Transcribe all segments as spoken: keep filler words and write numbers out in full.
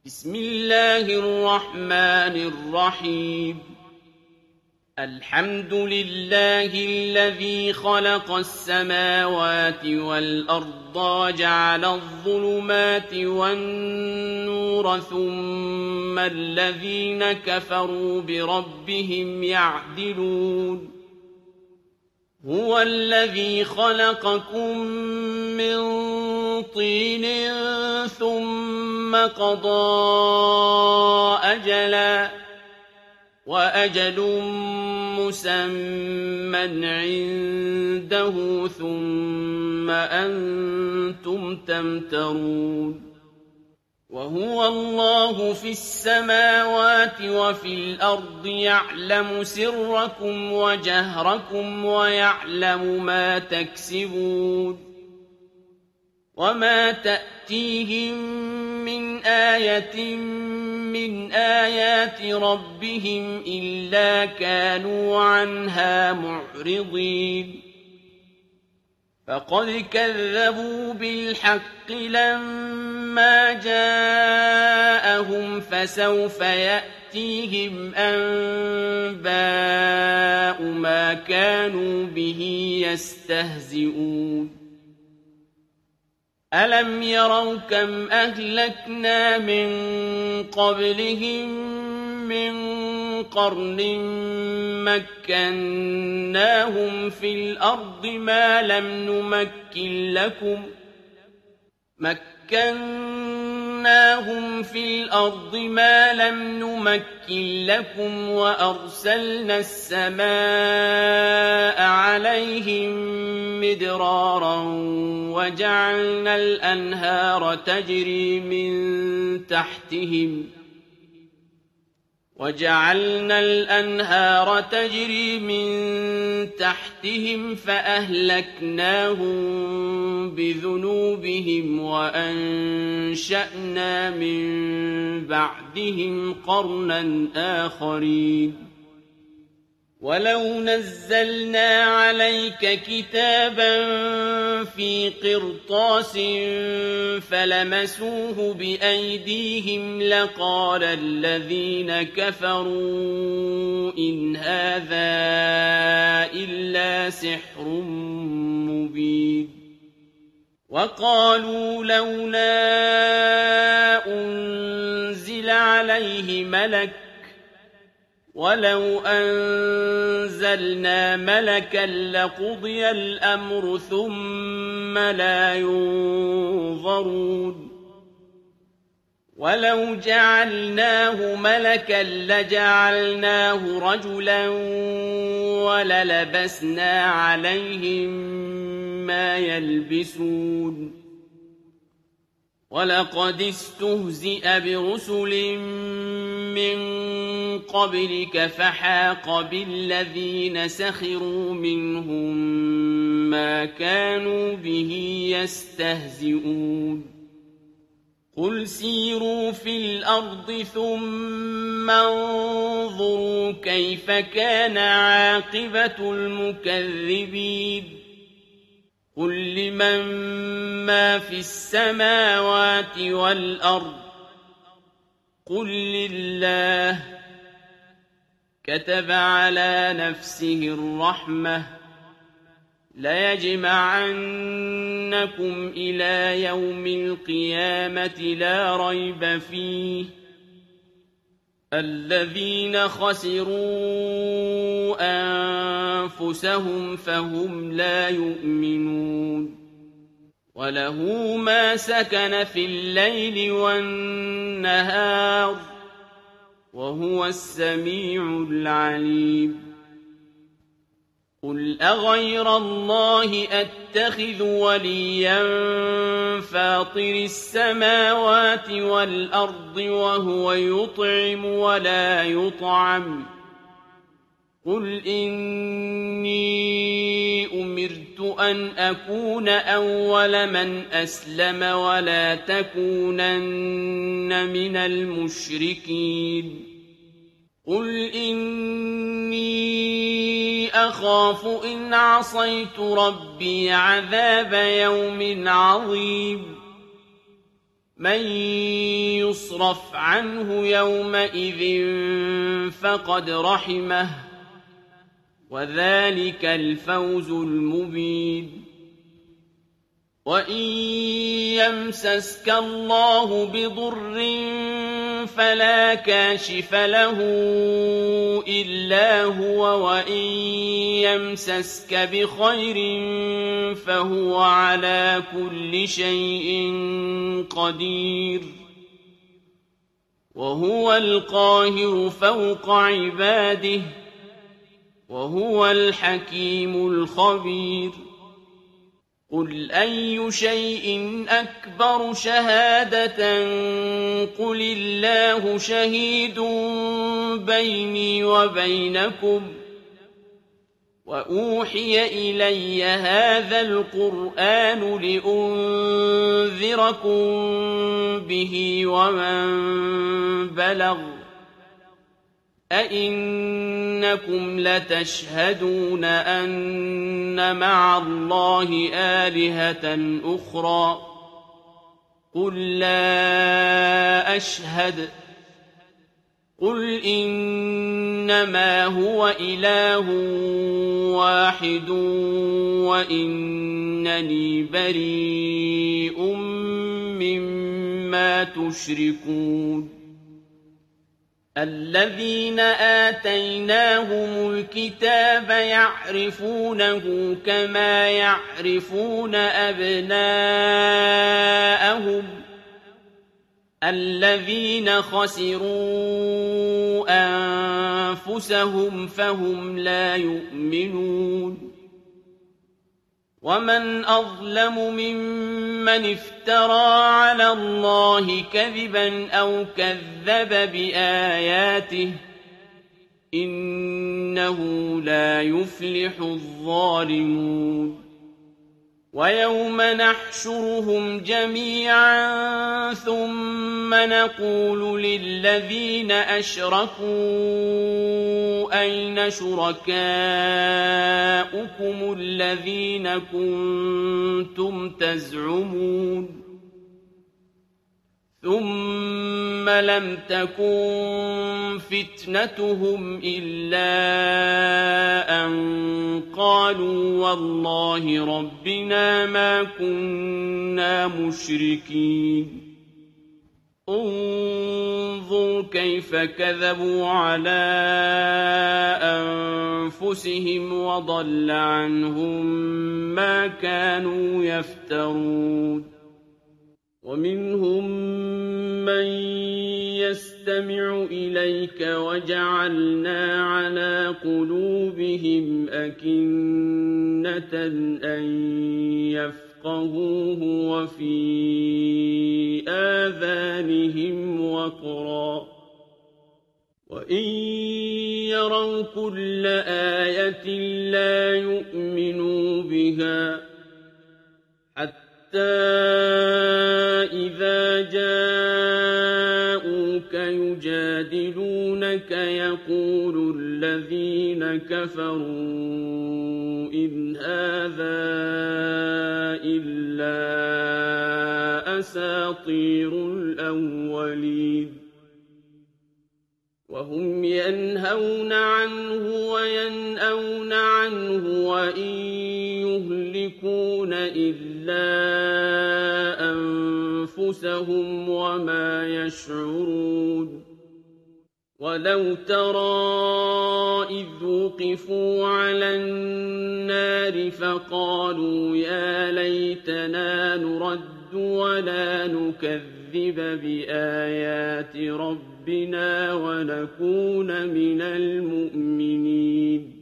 بسم الله الرحمن الرحيم الحمد لله الذي خلق السماوات والأرض وجعل الظلمات والنور ثم الذين كفروا بربهم يعدلون هو الذي خلقكم من طين ثم قضى أجلا وأجل مسمى عنده ثم أنتم تمترون وهو الله في السماوات وفي الأرض يعلم سركم وجهركم ويعلم ما تكسبون وما تأتيهم من آية من آيات ربهم إلا كانوا عنها معرضين فقد كذبوا بالحق لما جاءهم فسوف يأتيهم أنباء ما كانوا به يستهزئون ألم يروا كم أهلكنا من قبلهم من قرن مكناهم في الأرض ما لم نمكن لكم مكناهم في الأرض ما لم نمكن لكم وأرسلنا السماء عليهم مدرارا وجعلنا الأنهار تجري من تحتهم وجعلنا الأنهار تجري من تحتهم فأهلكناهم بذنوبهم وأنشأنا من بعدهم قرنا آخرين ولو نزلنا عليك كتابا في قرطاس فلمسوه بأيديهم لقال الذين كفروا إن هذا إلا سحر مبين وقالوا لولا أنزل عليه ملك ولو أنزلنا ملكا لقضي الأمر ثم لا ينظرون ولو جعلناه ملكا لجعلناه رجلا وللبسنا عليهم ما يلبسون ولقد استهزئ برسل من قبلك فحاق بالذين سخروا منهم ما كانوا به يستهزئون قل سيروا في الأرض ثم انظروا كيف كان عاقبة المكذبين قل لمن ما في السماوات والأرض قل لله كتب على نفسه الرحمة ليجمعنكم إلى يوم القيامة لا ريب فيه الذين خسروا أنفسهم فهم لا يؤمنون وله ما سكن في الليل والنهار وهو السميع العليم قل أغير الله أتخذ وليا فاطر السماوات والأرض وهو يطعم ولا يطعم قل إني أمرت أن أكون أول من أسلم ولا تكونن من المشركين قل إني أخاف إن عصيت ربي عذاب يوم عظيم مَن يُصْرَفْ عَنْهُ يَوْمَئِذٍ فَقَدْ رَحِمَهُ ۚ وَذَٰلِكَ الْفَوْزُ الْمُبِينُ وَإِن يَمْسَسْكَ اللَّهُ بِضُرٍّ فَلَا كَاشِفَ لَهُ إِلَّا هُوَ وَإِن يَمْسَسْكَ بِخَيْرٍ فَهُوَ عَلَىٰ كُلِّ شَيْءٍ قَدِيرٌ وَهُوَ الْقَاهِرُ فَوْقَ عِبَادِهِ وَهُوَ الْحَكِيمُ الْخَبِيرُ قُلْ أَيُّ شَيْءٍ أَكْبَرُ شَهَادَةً ۖ قُلِ اللَّهُ شَهِيدٌ بَيْنِي وَبَيْنَكُمْ ۚ وَأُوحِيَ إِلَيَّ هَٰذَا الْقُرْآنُ لِأُنذِرَكُم بِهِ وَمَن بَلَغَ ۚ أَئِنَّكُمْ لَتَشْهَدُونَ أَنَّ مَعَ اللَّهِ آلِهَةً أُخْرَىٰ ۚ قُل لَّا أَشْهَدُ ۚ قُلْ إِنَّمَا هُوَ إِلَٰهٌ وَاحِدٌ وَإِنَّنِي بَرِيءٌ مِّمَّا تُشْرِكُونَ الَّذِينَ آتَيْنَاهُمُ الْكِتَابَ يَعْرِفُونَهُ كَمَا يَعْرِفُونَ أَبْنَاءَهُمُ ۘ الَّذِينَ خَسِرُوا أَنفُسَهُمْ فَهُمْ لَا يُؤْمِنُونَ وَمَنْ أَظْلَمُ مِمَّنِ افْتَرَىٰ عَلَى اللَّهِ كَذِبًا أَوْ كَذَّبَ بِآيَاتِهِ ۚ إِنَّهُ لَا يُفْلِحُ الظَّالِمُونَ وَيَوْمَ نَحْشُرُهُمْ جَمِيعًا ثُمَّ نَقُولُ لِلَّذِينَ أَشْرَكُوا أَيْنَ شُرَكَاؤُكُمُ الَّذِينَ كُنتُمْ تَزْعُمُونَ ثُمَّ لَمْ تَكُن فِتْنَتُهُمْ إِلَّا أَن قَالُوا وَاللَّهِ رَبِّنَا مَا كُنَّا مُشْرِكِينَ انظُرْ كَيْفَ كَذَبُوا عَلَىٰ أَنفُسِهِمْ وَضَلَّ عَنْهُم مَّا كَانُوا يَفْتَرُونَ وَمِنْهُم مَّن يَسْتَمِعُ إِلَيْكَ وَجَعَلْنَا عَلَىٰ قُلُوبِهِمْ أَكِنَّةً أَن يَفْقَهُوهُ وَفِي آذَانِهِمْ وَقْرًا ۚ وَإِن يَرَوْا كُلَّ آيَةٍ لَّا يُؤْمِنُوا بِهَا ۚ حَتَّىٰ إِذَا جَاءُوكَ يُجَادِلُونَكَ يَقُولُ الَّذِينَ كَفَرُوا إِنْ هَٰذَا إِلَّا أَسَاطِيرُ الْأَوَّلِينَ وَهُمْ يَنْهَوْنَ عَنْهُ وَيَنْأَوْنَ عَنْهُ وَإِن يُهْلِكُونَ إِلَّا أَنفُسَهُمْ وَمَا يَشْعُرُونَ وَلَوْ تَرَىٰ إِذْ وُقِفُوا عَلَى النَّارِ فَقَالُوا يَا لَيْتَنَا نُرَدُّ وَلَا نُكَذِّبَ بِآيَاتِ رَبِّنَا وَنَكُونَ مِنَ الْمُؤْمِنِينَ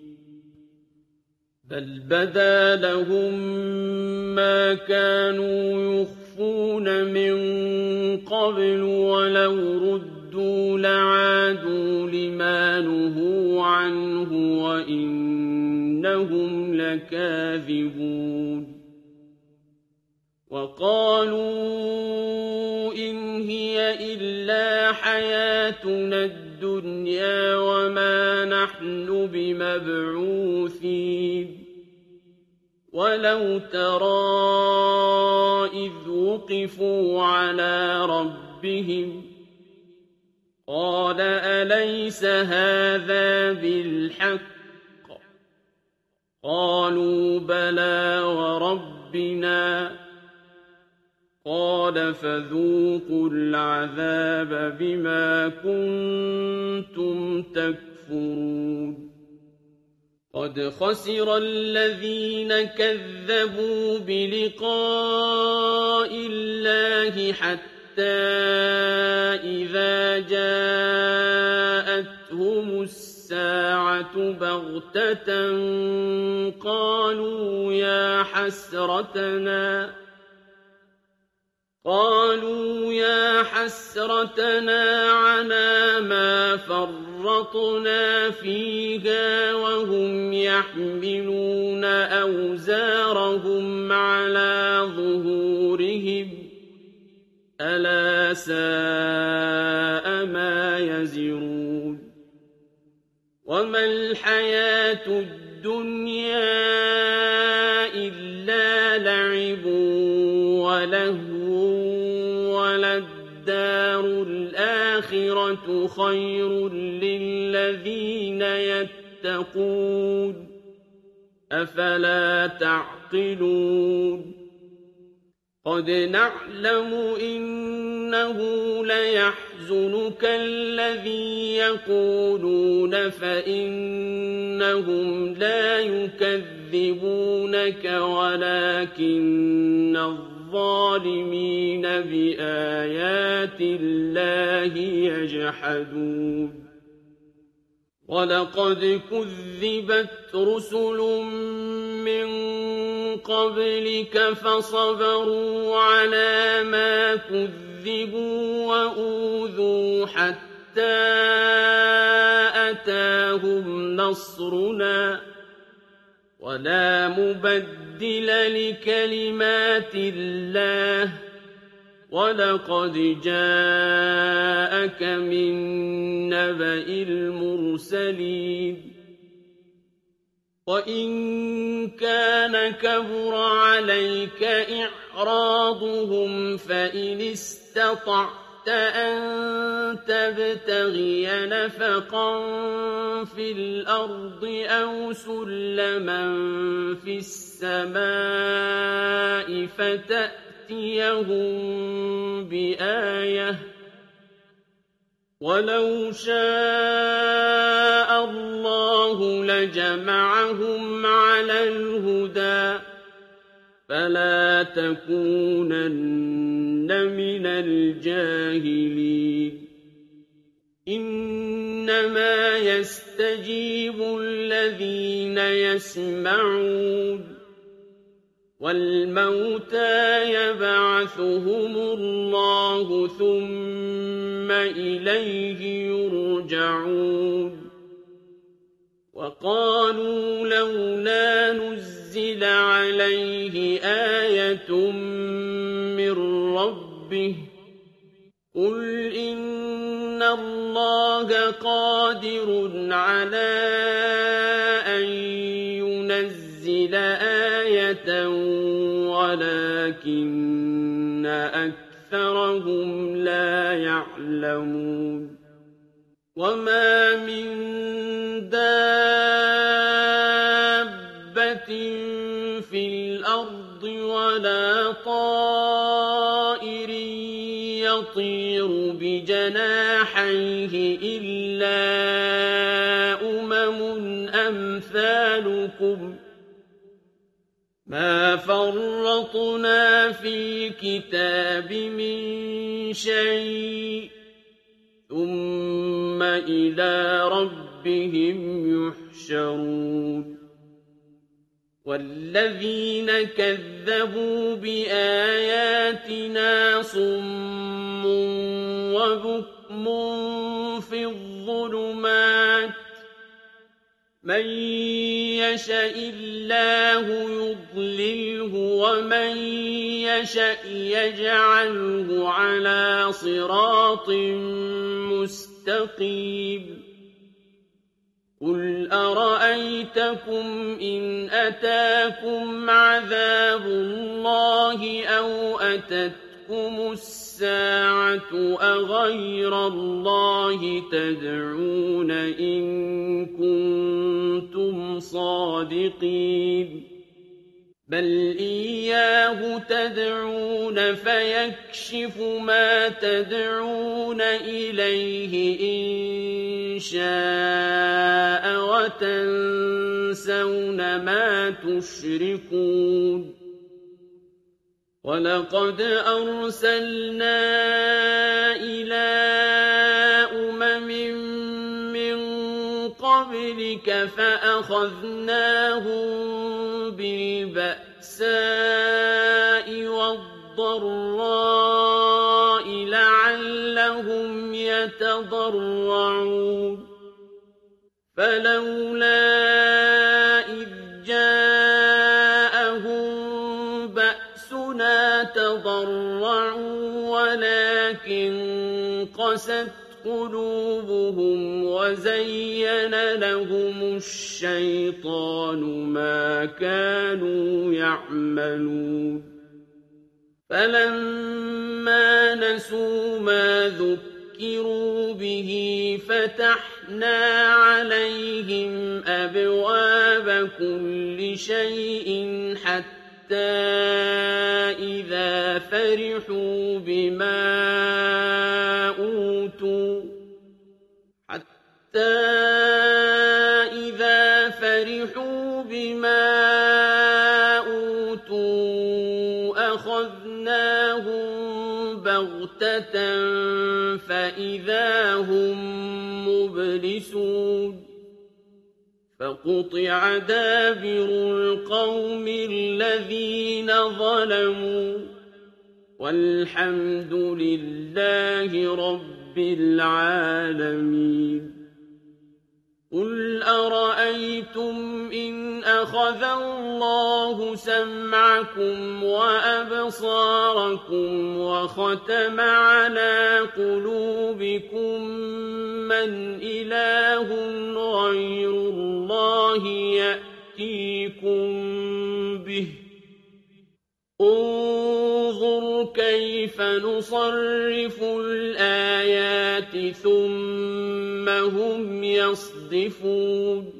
بَلْ بَدَا لَهُم مَّا كَانُوا يُخْفُونَ مِن قَبْلُ وَلَوْ رُدُّوا لَعَادُوا لِمَا نُهُوا عَنْهُ وَإِنَّهُمْ لَكَاذِبُونَ وَقَالُوا إِنْ هِيَ إِلَّا حَيَاتُنَا الدُّنْيَا وَمَا نَحْنُ بِمَبْعُوثِينَ وَلَوْ تَرَىٰ إِذْ وُقِفُوا عَلَىٰ رَبِّهِمْ قَالَ أَلَيْسَ هَٰذَا بِالْحَقِّ ۖ قَالُوا بَلَىٰ وَرَبِّنَا ۚ قَالَ فَذُوقُوا الْعَذَابَ بِمَا كُنتُمْ تَكْفُرُونَ قَدْ خَسِرَ الَّذِينَ كَذَّبُوا بِلِقَاءِ اللَّهِ حَتَّىٰ إِذَا جَاءَتْهُمُ السَّاعَةُ بَغْتَةً قَالُوا يَا حَسْرَتَنَا قالوا يا حسرتنا على ما فرطنا فيها وهم يحملون أوزارهم على ظهورهم ألا ساء ما يزرون وما الحياة الدنيا إلا لعب ولهو وَلَلدَّارُ الْآخِرَةُ خَيْرٌ لِّلَّذِينَ يَتَّقُونَ ۗ أَفَلَا تَعْقِلُونَ قَدْ نَعْلَمُ إِنَّهُ لَيَحْزُنُكَ الَّذِي يَقُولُونَ فَإِنَّهُمْ لَا يُكَذِّبُونَكَ وَلَٰكِنَّ الظَّالِمِينَ بِآيَاتِ اللَّهِ يَجْحَدُونَ وَلَقَدْ كُذِّبَتْ رُسُلٌ مِّن قَبْلِكَ فَصَبَرُوا عَلَىٰ مَا كُذِّبُوا وَأُوذُوا حَتَّىٰ أَتَاهُمْ نَصْرُنَا وَلَا مُبَدِّلَ لِكَلِمَاتِ اللَّهِ وَلَقَدْ جَاءَكَ مِن نَّبَإِ الْمُرْسَلِينَ وَإِن كَانَ كَبُرَ عَلَيْكَ إِعْرَاضُهُمْ فَإِنِ اسْتَطَعْتَ أَن تَبْتَغِيَ نَفَقًا فِي الْأَرْضِ أَوْ سُلَّمًا فِي السَّمَاءِ فَتَأْتِيَهُم بِآيَةٍ ۚ وَلَوْ شَاءَ اللَّهُ لَجَمَعَهُمْ عَلَى الْهُدَىٰ فَلَا تَكُونَنَّ مِنَ الْجَاهِلِينَ إِنَّمَا يَسْتَجِيبُ الَّذِينَ يَسْمَعُونَ وَالْمَوْتَىٰ يَبْعَثُهُمُ اللَّهُ ثُمَّ إِلَيْهِ يُرْجَعُونَ وَقَالُوا لَوْلَا نُزِّلَ عَلَيْهِ آيَةٌ مِّن رَّبِّهِ ۖ قُلْ إِنَّ اللَّهَ قَادِرٌ عَلَىٰ أَن يُنَزِّلَ آيَةً وَلَٰكِنَّ أَكْثَرَهُمْ لَا يَعْلَمُونَ وَمَا مِن دَابَّةٍ فِي الْأَرْضِ وَلَا طَائِرٍ يَطِيرُ بِجَنَاحَيْهِ إِلَّا أُمَمٌ أَمْثَالُكُم ۚ مَّا فَرَّطْنَا فِي الْكِتَابِ مِن شَيْءٍ ۚ ثُمَّ إِلَىٰ رَبِّهِمْ يُحْشَرُونَ وَالَّذِينَ كَذَّبُوا بِآيَاتِنَا صُمٌّ وَبُكْمٌ فِي الظُّلُمَاتِ ۗ مَن يَشَإِ اللَّهُ يُضْلِلْهُ وَمَن يَشَأْ يَجْعَلْهُ عَلَىٰ صِرَاطٍ مُّسْتَقِيمٍ قُلْ أَرَأَيْتَكُمْ إِنْ أَتَاكُمْ عَذَابُ اللَّهِ أَوْ أَتَتْكُمُ السَّاعَةُ أَغَيْرَ اللَّهِ تَدْعُونَ إِن كُنتُمْ صَادِقِينَ بَلْ إِيَّاهُ تَدْعُونَ فَيَكْشِفُ مَا تَدْعُونَ إِلَيْهِ إِن شَاءَ وَتَنسَوْنَ مَا تُشْرِكُونَ وَلَقَدْ أَرْسَلْنَا إِلَىٰ أُمَمٍ مِّن قَبْلِكَ فَأَخَذْنَاهُم بِالْبَأْسَاءِ وَالضَّرَّاءِ لَعَلَّهُمْ يَتَضَرَّعُونَ فَلَوْلَا إِذْ جَاءَهُم بَأْسُنَا تَضَرَّعُوا وَلَٰكِن قَسَتْ قُلُوبُهُمْ وَزَيَّنَ لَهُمُ الشَّيْطَانُ مَا كَانُوا يَعْمَلُونَ فَلَمَّا نَسُوا مَا ذُكِّرُوا بِهِ فَتَحْنَا عَلَيْهِمْ أَبْوَابَ كُلِّ شَيْءٍ حَتَّىٰ إِذَا فَرِحُوا بِمَا أُوتُوا حَتَّىٰ إِذَا فَرِحُوا بِمَا أُوتُوا أَخَذْنَاهُم بَغْتَةً فَإِذَا هُم مُّبْلِسُونَ فَقُطِعَ دَابِرُ الْقَوْمِ الَّذِينَ ظَلَمُوا وَالْحَمْدُ لِلَّهِ رَبِّ الْعَالَمِينَ قُلْ أَرَأَيْتُمْ إِنْ أَخَذَ اللَّهُ سَمْعَكُمْ وَأَبْصَارَكُمْ وَخَتَمَ عَلَىٰ قُلُوبِكُم مَّنْ إِلَٰهٌ غَيْرُ اللَّهِ يَأْتِيكُم بِهِ ۗ انظُرْ كَيْفَ نُصَرِّفُ الْآيَاتِ ثُمَّ هُمْ يَصْدِفُونَ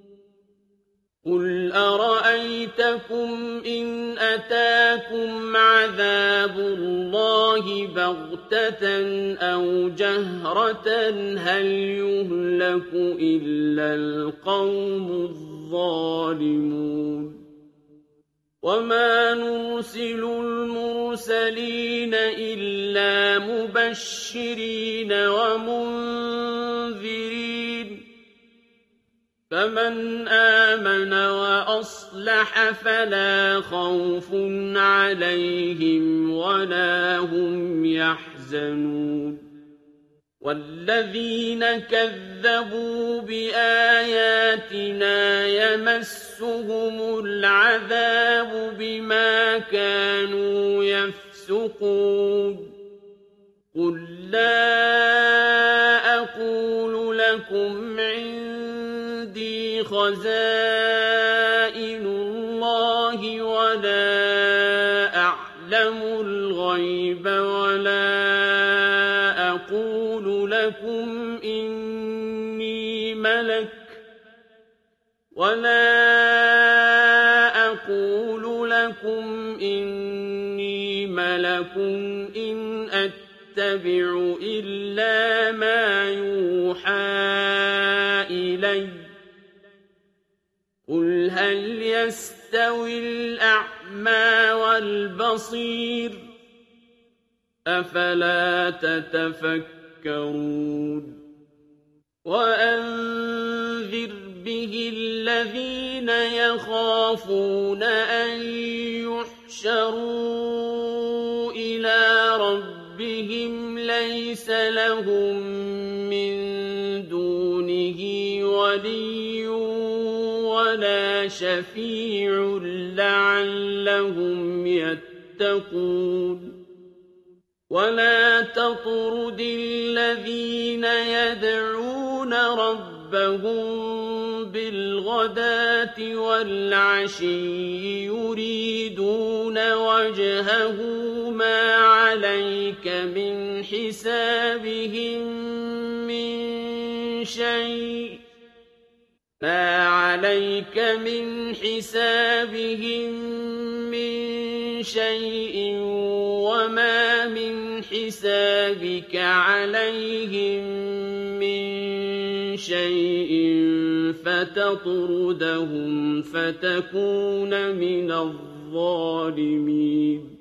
قُلْ أَرَأَيْتَكُمْ إِنْ أَتَاكُمْ عَذَابُ اللَّهِ بَغْتَةً أَوْ جَهْرَةً هَلْ يُهْلَكُ إِلَّا الْقَوْمُ الظَّالِمُونَ وَمَا نُرْسِلُ الْمُرْسَلِينَ إِلَّا مُبَشِّرِينَ وَمُنذِرِينَ فَمَنْ آمَنَ وَأَصْلَحَ فَلَا خَوْفٌ عَلَيْهِمْ وَلَا هُمْ يَحْزَنُونَ وَالَّذِينَ كَذَّبُوا بِآيَاتِنَا يَمَسُّهُمُ الْعَذَابُ بِمَا كَانُوا يَفْسُقُونَ قُل لَّا أَقُولُ لَكُمْ عِندِي خَزَائِنُ اللَّهِ وَلَا أَعْلَمُ الْغَيْبَ وَلَا أَقُولُ لَكُمْ إِنِّي مَلَكٌ وَلَا أَقُولُ لَكُمْ إِنِّي مَلَكٌ إِنْ أَتَّبِعُ إِلَّا مَا يُوحَىٰ إِلَيَّ قُلْ هَلْ يَسْتَوِي الْأَعْمَىٰ وَالْبَصِيرُ أَفَلَا تَتَفَكَّرُونَ وَأَنذِرْ بِهِ الَّذِينَ يَخَافُونَ أَن يُحْشَرُوا إِلَىٰ رَبِّهِمْ لَيْسَ لَهُم مِّن دُونِهِ وَلِيٌّ وَلَا شَفِيعٌ لَّعَلَّهُمْ يَتَّقُونَ وَلَا تَطْرُدِ الَّذِينَ يَدْعُونَ رَبَّهُمْ رَبَّهُم بِالْغَدَاةِ وَالْعَشِيِّ يُرِيدُونَ وَجْهَهُ مَا عَلَيْكَ مِنْ حِسَابِهِم مِّن شَيْءٍ مَا عَلَيْكَ مِنْ حِسَابِهِم مِّن شَيْءٍ وَمَا مِنْ حِسَابِكَ عَلَيْهِم مِّن شَيْءٍ فَتَطْرُدَهُمْ فَتَكُونَ مِنَ الظَّالِمِينَ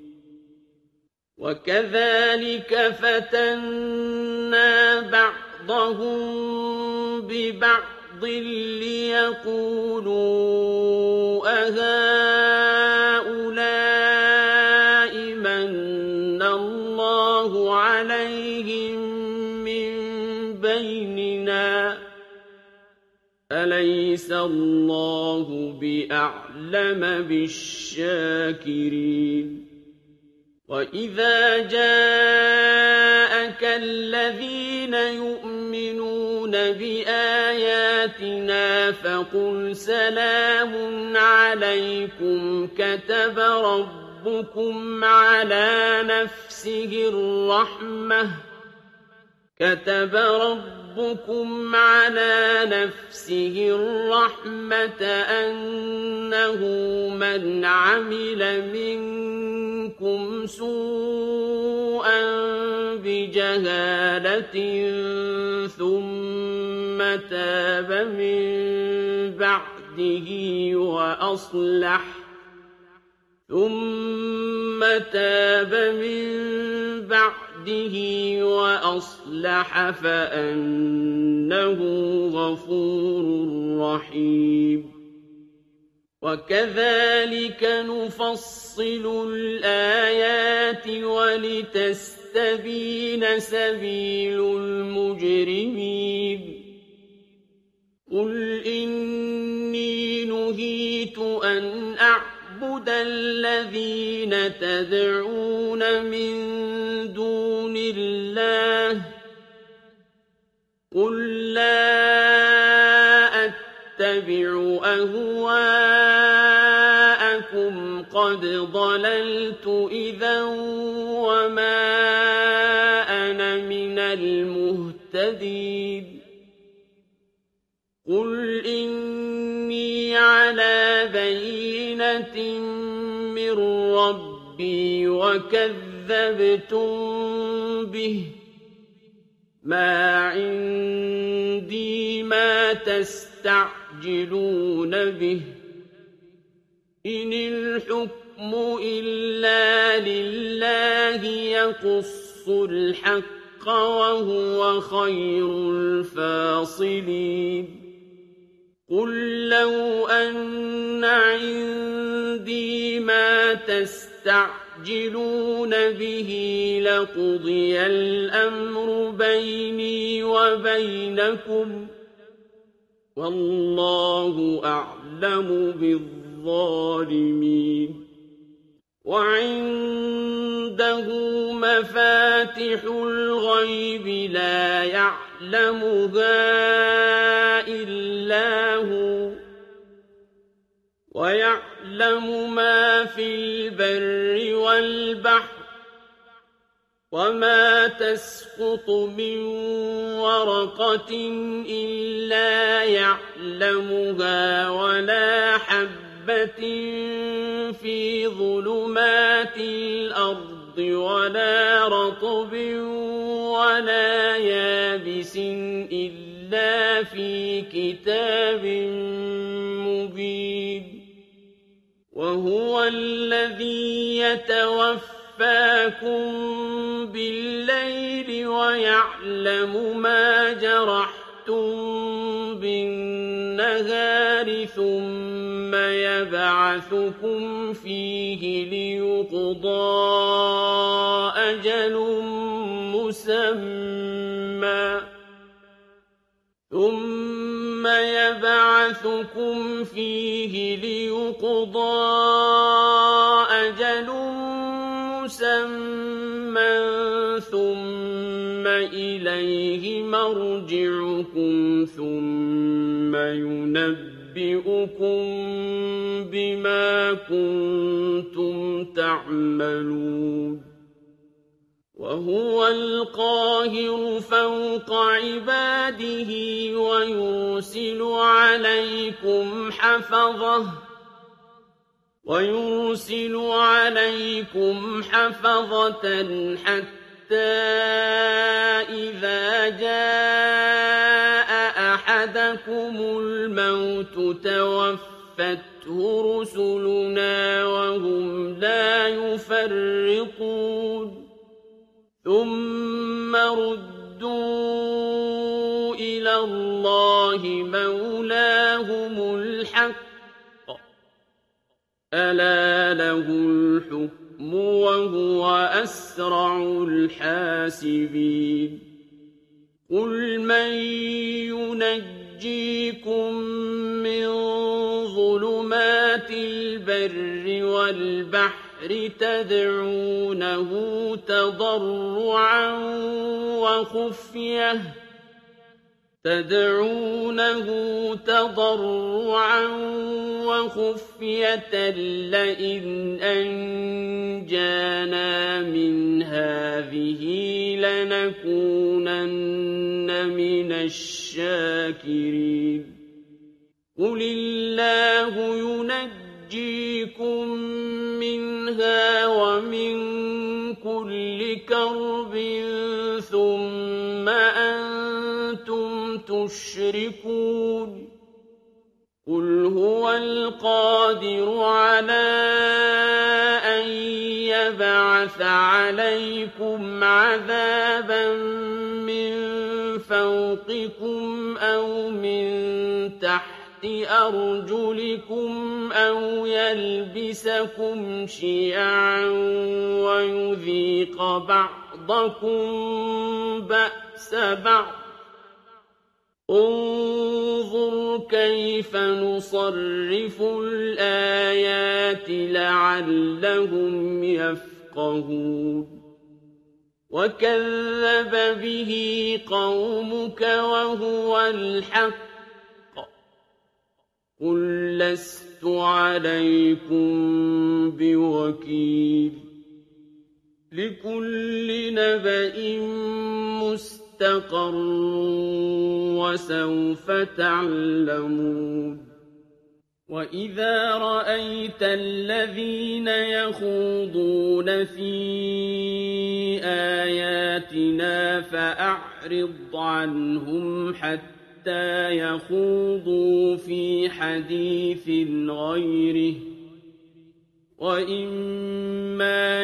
وَكَذَلِكَ فَتَنَّا بَعْضَهُم بِبَعْضٍ لِيَقُولُوا أَهَٰؤُلَاءِ مَنَّ اللَّهُ عَلَيْهِم مِّن بَيْنِنَا ۗ أَلَيْسَ اللَّهُ بِأَعْلَمَ بِالشَّاكِرِينَ وَإِذَا جَاءَكَ الَّذِينَ يُؤْمِنُونَ بِآيَاتِنَا فَقُلْ سَلَامٌ عَلَيْكُمْ كَتَبَ رَبُّكُمْ عَلَىٰ نَفْسِهِ الرَّحْمَةَ كتب ربكم على نفسه الرحمة أنه من عمل منكم سوءا بجهالة ثم تاب من بعده وأصلح ثم تاب من بعده وأصلح فأنه غفور رحيم وكذلك نفصل الآيات ولتستبين سبيل المجرمين قل إني نهيت أن أعبد أعبد الذين تدعون من دون الله قل لا أتبع أهواءكم قد ضللت إذا وما أنا من المهتدين قل إني على بينة من ربي وكذبتم به ما عندي ما تستعجلون به إن الحكم إلا لله يقص الحق وهو خير الفاصلين قل لو أن عندي ما تستعجلون به لقضي الأمر بيني وبينكم والله أعلم بالظالمين وعنده مفاتح الغيب لا يعلمها إلا هو ويعلم ما في البر والبحر وما تسقط من ورقة إلا يعلمها ولا حبة في ظلمات الأرض ولا رطب ولا يابس إلا في كتاب مبين وهو الذي يتوفاكم بالليل ويعلم ما جرحتم بالنهار ثم يبعثكم فيه ليقضى أجل مسمى ثم يبعثكم فيه ليقضى أجل مسمى ثم إليه إِلَيْهِ مَرْجِعُكُمْ ثُمَّ يُنَبِّئُكُم بِمَا كُنتُمْ تَعْمَلُونَ وَهُوَ الْقَاهِرُ فَوْقَ عِبَادِهِ وَيُرْسِلُ عَلَيْكُمْ حَفَظَةً وَيُرْسِلُ عَلَيْكُمْ حَفَظَةً حَتَّى إِذَا جَاءَ أَحَدَكُمُ الْمَوْتُ تَوَفَّتْهُ رُسُلُنَا وَهُمْ لَا يُفَرِّطُونَ ثُمَّ رُدُّوا إِلَى اللَّهِ مَوْلَاهُمُ الْحَقِّ أَلَا لَهُ الْحُكْمُ وَهُوَ أَسْرَعُ الْحَاسِبِينَ قُلْ مَن يُنَجِّيكُم مِّن ظُلُمَاتِ الْبَرِّ وَالْبَحْرِ تَدْعُونَهُ تَضَرُّعًا وَخُفْيَةً تدعونه تضرعا وخفية لئن أنجانا من هذه لنكونن من الشاكرين قل الله ينجيكم منها ومن كل كرب ثم أنتم تشركون قل هو القادر على أن يبعث عليكم عذابا من فوقكم أو من تحت أرجلكم أو يلبسكم شيعا ويذيق بعضكم بأس بعض انظر كيف نصرف الآيات لعلهم يفقهون وكذب به قومك وهو الحق قل لست عليكم بوكيل لكل نبأ مستقر وسوف تعلمون وإذا رأيت الذين يخوضون في آياتنا فأعرض عنهم حتى يخوضوا في حديث غيره وإما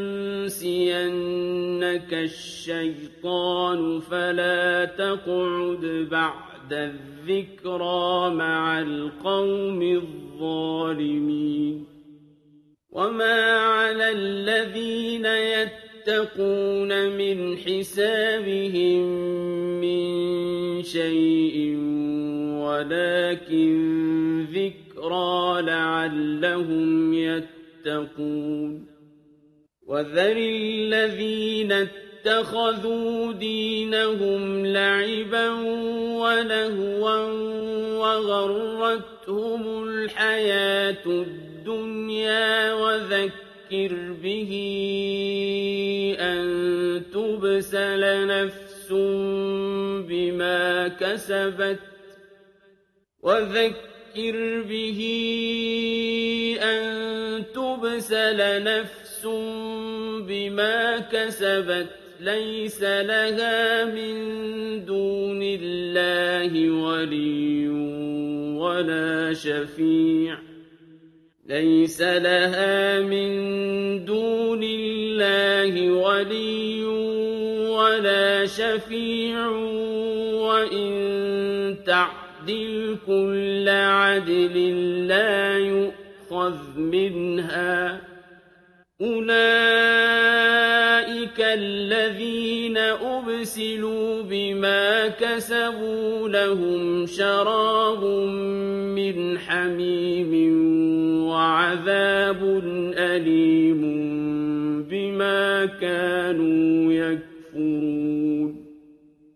ينسينك الشيطان فلا تقعد بعد الذكرى مع القوم الظالمين وما على الذين يتقون من حسابهم من شيء ولكن ذكرى لعلهم يتقون وذر الذين اتخذوا دينهم لعبا ولهوا وغرتهم الحياة الدنيا وذكر به أن تبسل نفس بما كسبت وذكر به أن تبسل نفس بما كسبت ليس لها من دون الله ولي ولا شفيع ليس لها من دون الله ولي ولا شفيع وإن تعدل كل عدل لا يؤخذ منها أولئك الذين أبسلوا بما كسبوا لهم شراب من حميم وعذاب أليم بما كانوا يكفرون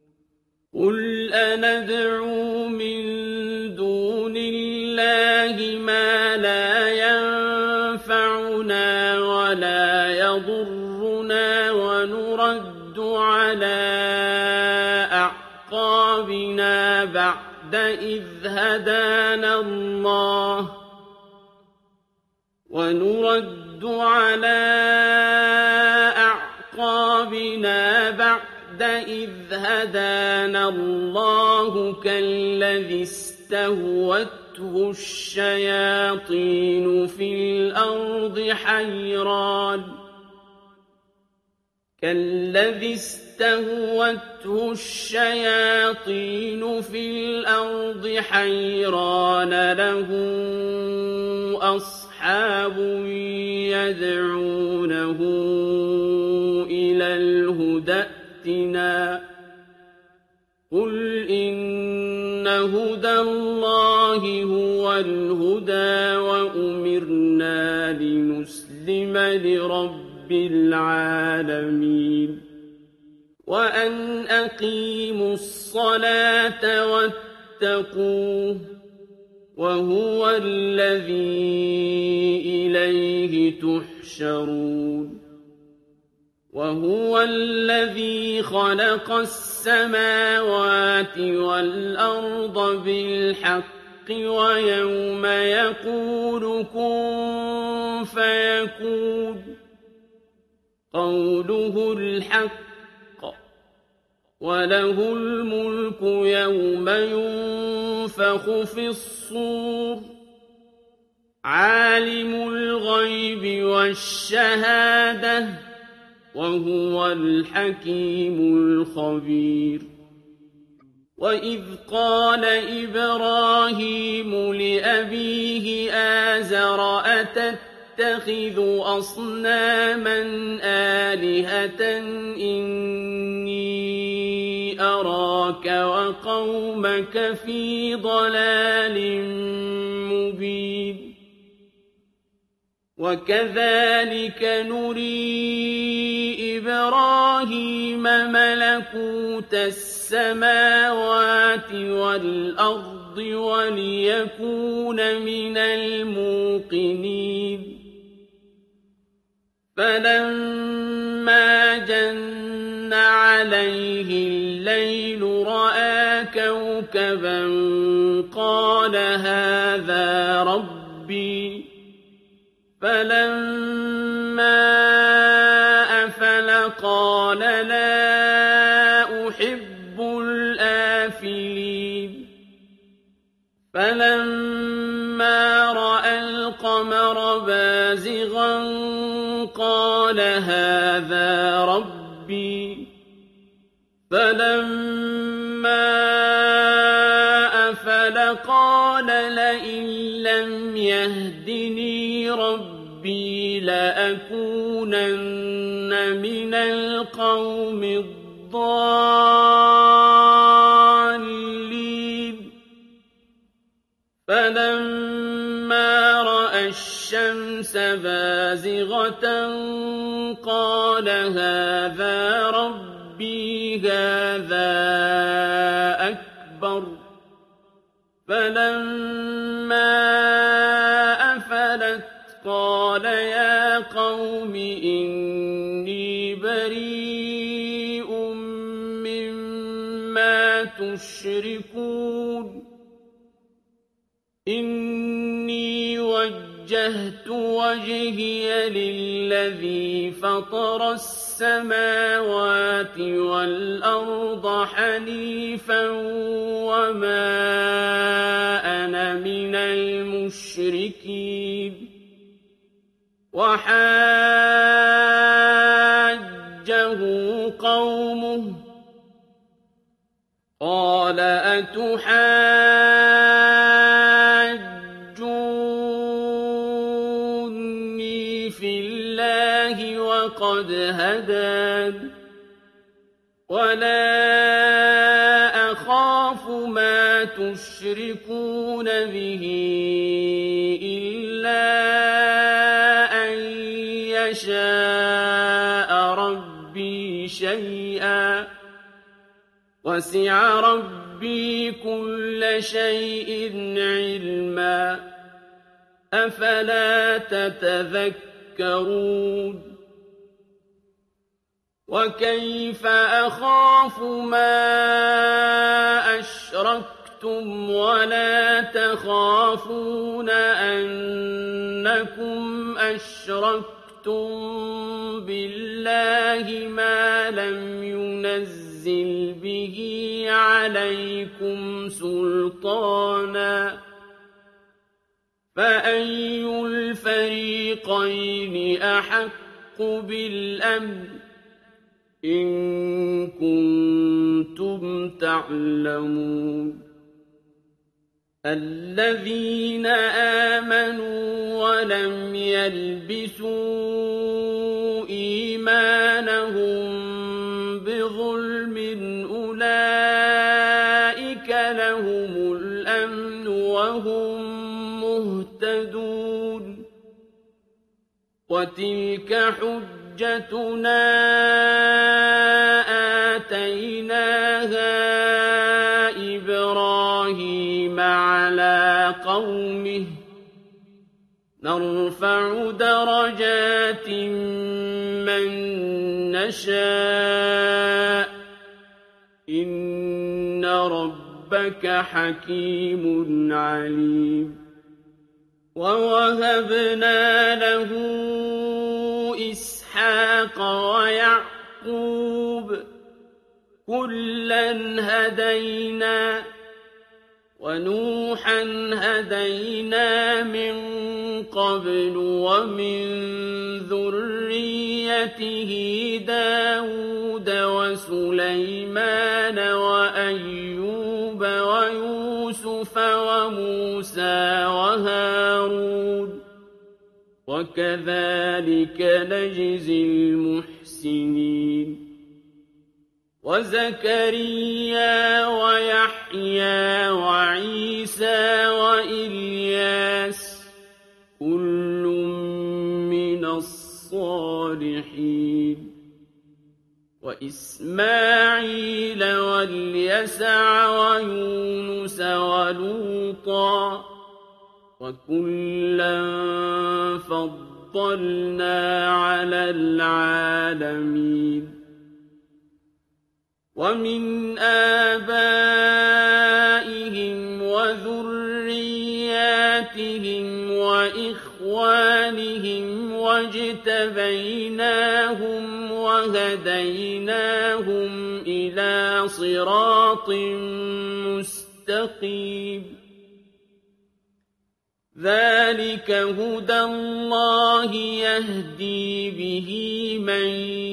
قُلْ أَنَدْعُو مِن دُونِ اللَّهِ مَا لَا يَنفَعُنَا وَلَا يَضُرُّنَا وَنُرَدُّ عَلَىٰ أَعْقَابِنَا بَعْدَ إِذْ هَدَانَا اللَّهُ وَنُرَدُّ عَلَىٰ أَعْقَابِنَا بَعْدَ إِذْ هَدَانَا اللَّهُ كَالَّذِي اسْتَهْوَتْهُ الشَّيَاطِينُ فِي الْأَرْضِ حَيْرَانٍ كَالَّذِي اسْتَهْوَتْهُ الشَّيَاطِينُ فِي الْأَرْضِ حَيْرَانَ لَهُ أَصْحَابٌ يَدْعُونَهُ إِلَى الْهُدى ائْتِنَا قُلْ إِنَّ هُدَى اللَّهِ هُوَ الْهُدَىٰ وَأُمِرْنَا لِنُسْلِمَ لِرَبِّ الْعَالَمِينَ وَأَنْ أَقِيمُوا الصَّلَاةَ وَاتَّقُوهُ وَهُوَ الَّذِي إِلَيْهِ تُحْشَرُونَ وَهُوَ الَّذِي خَلَقَ السَّمَاوَاتِ وَالْأَرْضَ بِالْحَقِّ وَيَوْمَ يَقُولُ كُن فَيَكُونُ قَوْلُهُ الْحَقُّ وَلَهُ الْمُلْكُ يَوْمَ يُنفَخُ فِي الصُّورِ عَالِمُ الْغَيْبِ وَالشَّهَادَةِ وَهُوَ الْحَكِيمُ الْخَبِيرُ وَإِذْ قَالَ إِبْرَاهِيمُ لِأَبِيهِ آزَرَ أَتَتَّخِذُ أَصْنَامًا آلِهَةً إِنِّي أَرَاكَ وَقَوْمَكَ فِي ضَلَالٍ مُّبِينٍ وَكَذَٰلِكَ نُرِي إِبْرَاهِيمَ مَلَكُوتَ السَّمَاوَاتِ وَالْأَرْضِ وَلِيَكُونَ مِنَ الْمُوقِنِينَ فَلَمَّا جَنَّ عَلَيْهِ اللَّيْلُ رَأَىٰ كَوْكَبًا قَالَ هَٰذَا رَبِّي فَلَمَّا أَفَلَ قَالَ لَا أُحِبُّ الْآفِلِينَ فَلَمَّا رَأَى الْقَمَرَ بَازِغًا قَالَ هَٰذَا رَبِّي فَلَمَّا أَفَلَ قَالَ لَئِن لَّمْ يَهْدِنِي رَبِّي لَأَكُونَنَّ مِنَ الْقَوْمِ الضَّالِّينَ فَلَمَّا رَأَى الشَّمْسَ بَازِغَةً قَالَ هَٰذَا رَبِّي هَٰذَا أَكْبَرُ فَلَمَّا أَفَلَتْ قَالَ يَا قَوْمِ إِنِّي بَرِيءٌ مِّمَّا تُشْرِكُونَ إِنِّي وَجَّهْتُ وَجْهِيَ لِلَّذِي فَطَرَ السَّمَاوَاتِ وَالْأَرْضَ حَنِيفًا وَمَا أَنَا مِنَ الْمُشْرِكِينَ وَحَاجَّهُ قَوْمُهُ قَالَ أَتُحَاجُّونِّي فِي اللَّهِ وَقَدْ هَدَانِ وَلَا أَخَافُ مَا تُشْرِكُونَ بِهِ إِلَّا أَن يَشَاءَ رَبِّي شَيْئًا وَسِعَ رَبِّي كُلَّ شَيْءٍ عِلْمًا أَفَلَا تَتَذَكَّرُونَ وَكَيْفَ أَخَافُ مَا أَشْرَكْتُمْ وَلَا تَخَافُونَ أَنَّكُمْ أَشْرَكْتُم بِاللَّهِ مَا لَمْ يُنَزِّلْ بِهِ عَلَيْكُمْ سُلْطَانًا فَأَيُّ الْفَرِيقَيْنِ أَحَقُّ بِالْأَمْنِ إِن كُنتُمْ تَعْلَمُونَ الَّذِينَ آمَنُوا وَلَمْ يَلْبِسُوا إِيمَانَهُم بِظُلْمٍ أُولَٰئِكَ لَهُمُ الْأَمْنُ وَهُم مُّهْتَدُونَ وَتِلْكَ حُجَّتُنَا آتَيْنَاهَا إِبْرَاهِيمَ عَلَىٰ قَوْمِهِ نَرْفَعُ دَرَجَاتٍ مَّن نَّشَاءُ ۗ إِنَّ رَبَّكَ حَكِيمٌ عَلِيمٌ وَوَهَبْنَا لَهُ إِسْحَاقَ وَيَعْقُوبَ ۚ كُلًّا هَدَيْنَا ۚ وَنُوحًا هَدَيْنَا مِن قَبْلُ ۖ وَمِن ذُرِّيَّتِهِ دَاوُودَ وَسُلَيْمَانَ وَأَيُّوبَ وَيُوسُفَ وَمُوسَىٰ وَهَارُونَ ۚ وَكَذَٰلِكَ نَجْزِي الْمُحْسِنِينَ وَزَكَرِيَّا وَيَحْيَىٰ وَعِيسَىٰ وَإِلْيَاسَ ۖ كُلٌّ مِّنَ الصَّالِحِينَ وَإِسْمَاعِيلَ وَالْيَسَعَ وَيُونُسَ وَلُوطًا ۚ وَكُلًّا فَضَّلْنَا عَلَى الْعَالَمِينَ وَمِنْ آبَائِهِمْ وَذُرِّيَّاتِهِمْ وَإِخْوَانِهِمْ وَاجْتَبَيْنَاهُمْ وَهَدَيْنَاهُمْ إِلَىٰ صِرَاطٍ مُّسْتَقِيمٍ ذَٰلِكَ هُدَى اللَّهِ يَهْدِي بِهِ مَن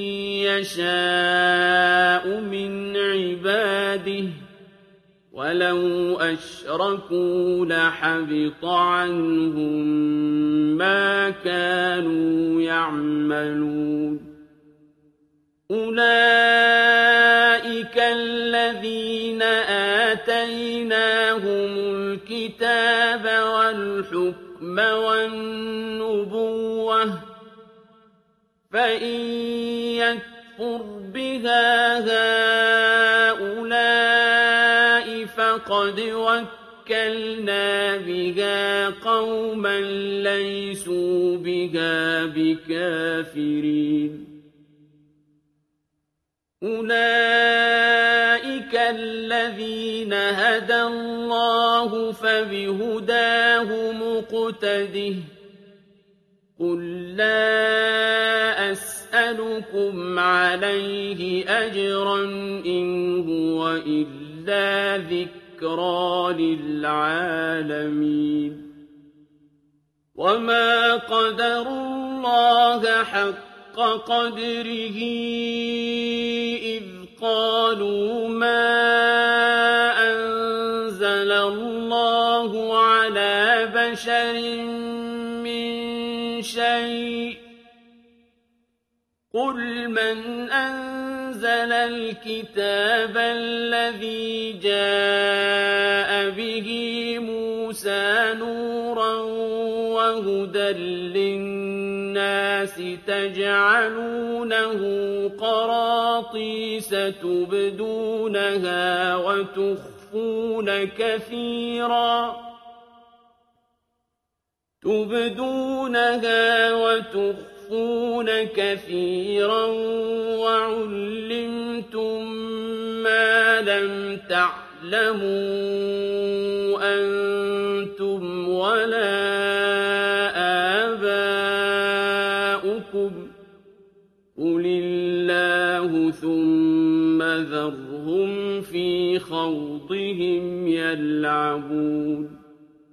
يَشَاءُ مِنْ عِبَادِهِ ۚ وَلَوْ أَشْرَكُوا لَحَبِطَ عَنْهُم مَّا كَانُوا يَعْمَلُونَ أُولَٰئِكَ الَّذِينَ آتَيْنَاهُمُ الْكِتَابَ وَالْحُكْمَ وَالنُّبُوَّةَ ۚ فَإِن يَكْفُرْ بِهَا هَٰؤُلَاءِ فَقَدْ وَكَّلْنَا بِهَا قَوْمًا لَّيْسُوا بِهَا بِكَافِرِينَ أُولَٰئِكَ الَّذِينَ هَدَى اللَّهُ فَبِهُدَاهُ مُقْتَدِهْ ۗ قُل لَّا أَسْأَلُكُمْ عَلَيْهِ أَجْرًا إِنْ هُوَ إِلَّا ذِكْرَىٰ لِلْعَالَمِينَ وَمَا قَدَرُوا اللَّهَ حَقَّ قَدْرِهِ إِذْ قَالُوا مَا أَنزَلَ اللَّهُ عَلَىٰ بَشَرٍ مِّن شَيْءٍ ۗ قُلْ مَنْ أَنزَلَ الْكِتَابَ الَّذِي جَاءَ بِهِ مُوسَىٰ نُورًا وَهُدًى لِّلنَّاسِ النَّاسِ تَجْعَلُونَهُ قَرَاطِيسَ تُبْدُونَهَا وَتُخْفُونَ كَثِيرًا تُبْدُونَهَا وَتُخْفُونَ كَثِيرًا وَعُلِّمْتُم مَّا لَمْ تَعْلَمُوا أَنتُمْ وَلَا آبَاؤُكُمْ قُلِ اللَّهُ ثُمَّ ذَرْهُمْ فِي خَوْضِهِمْ يَلْعَبُونَ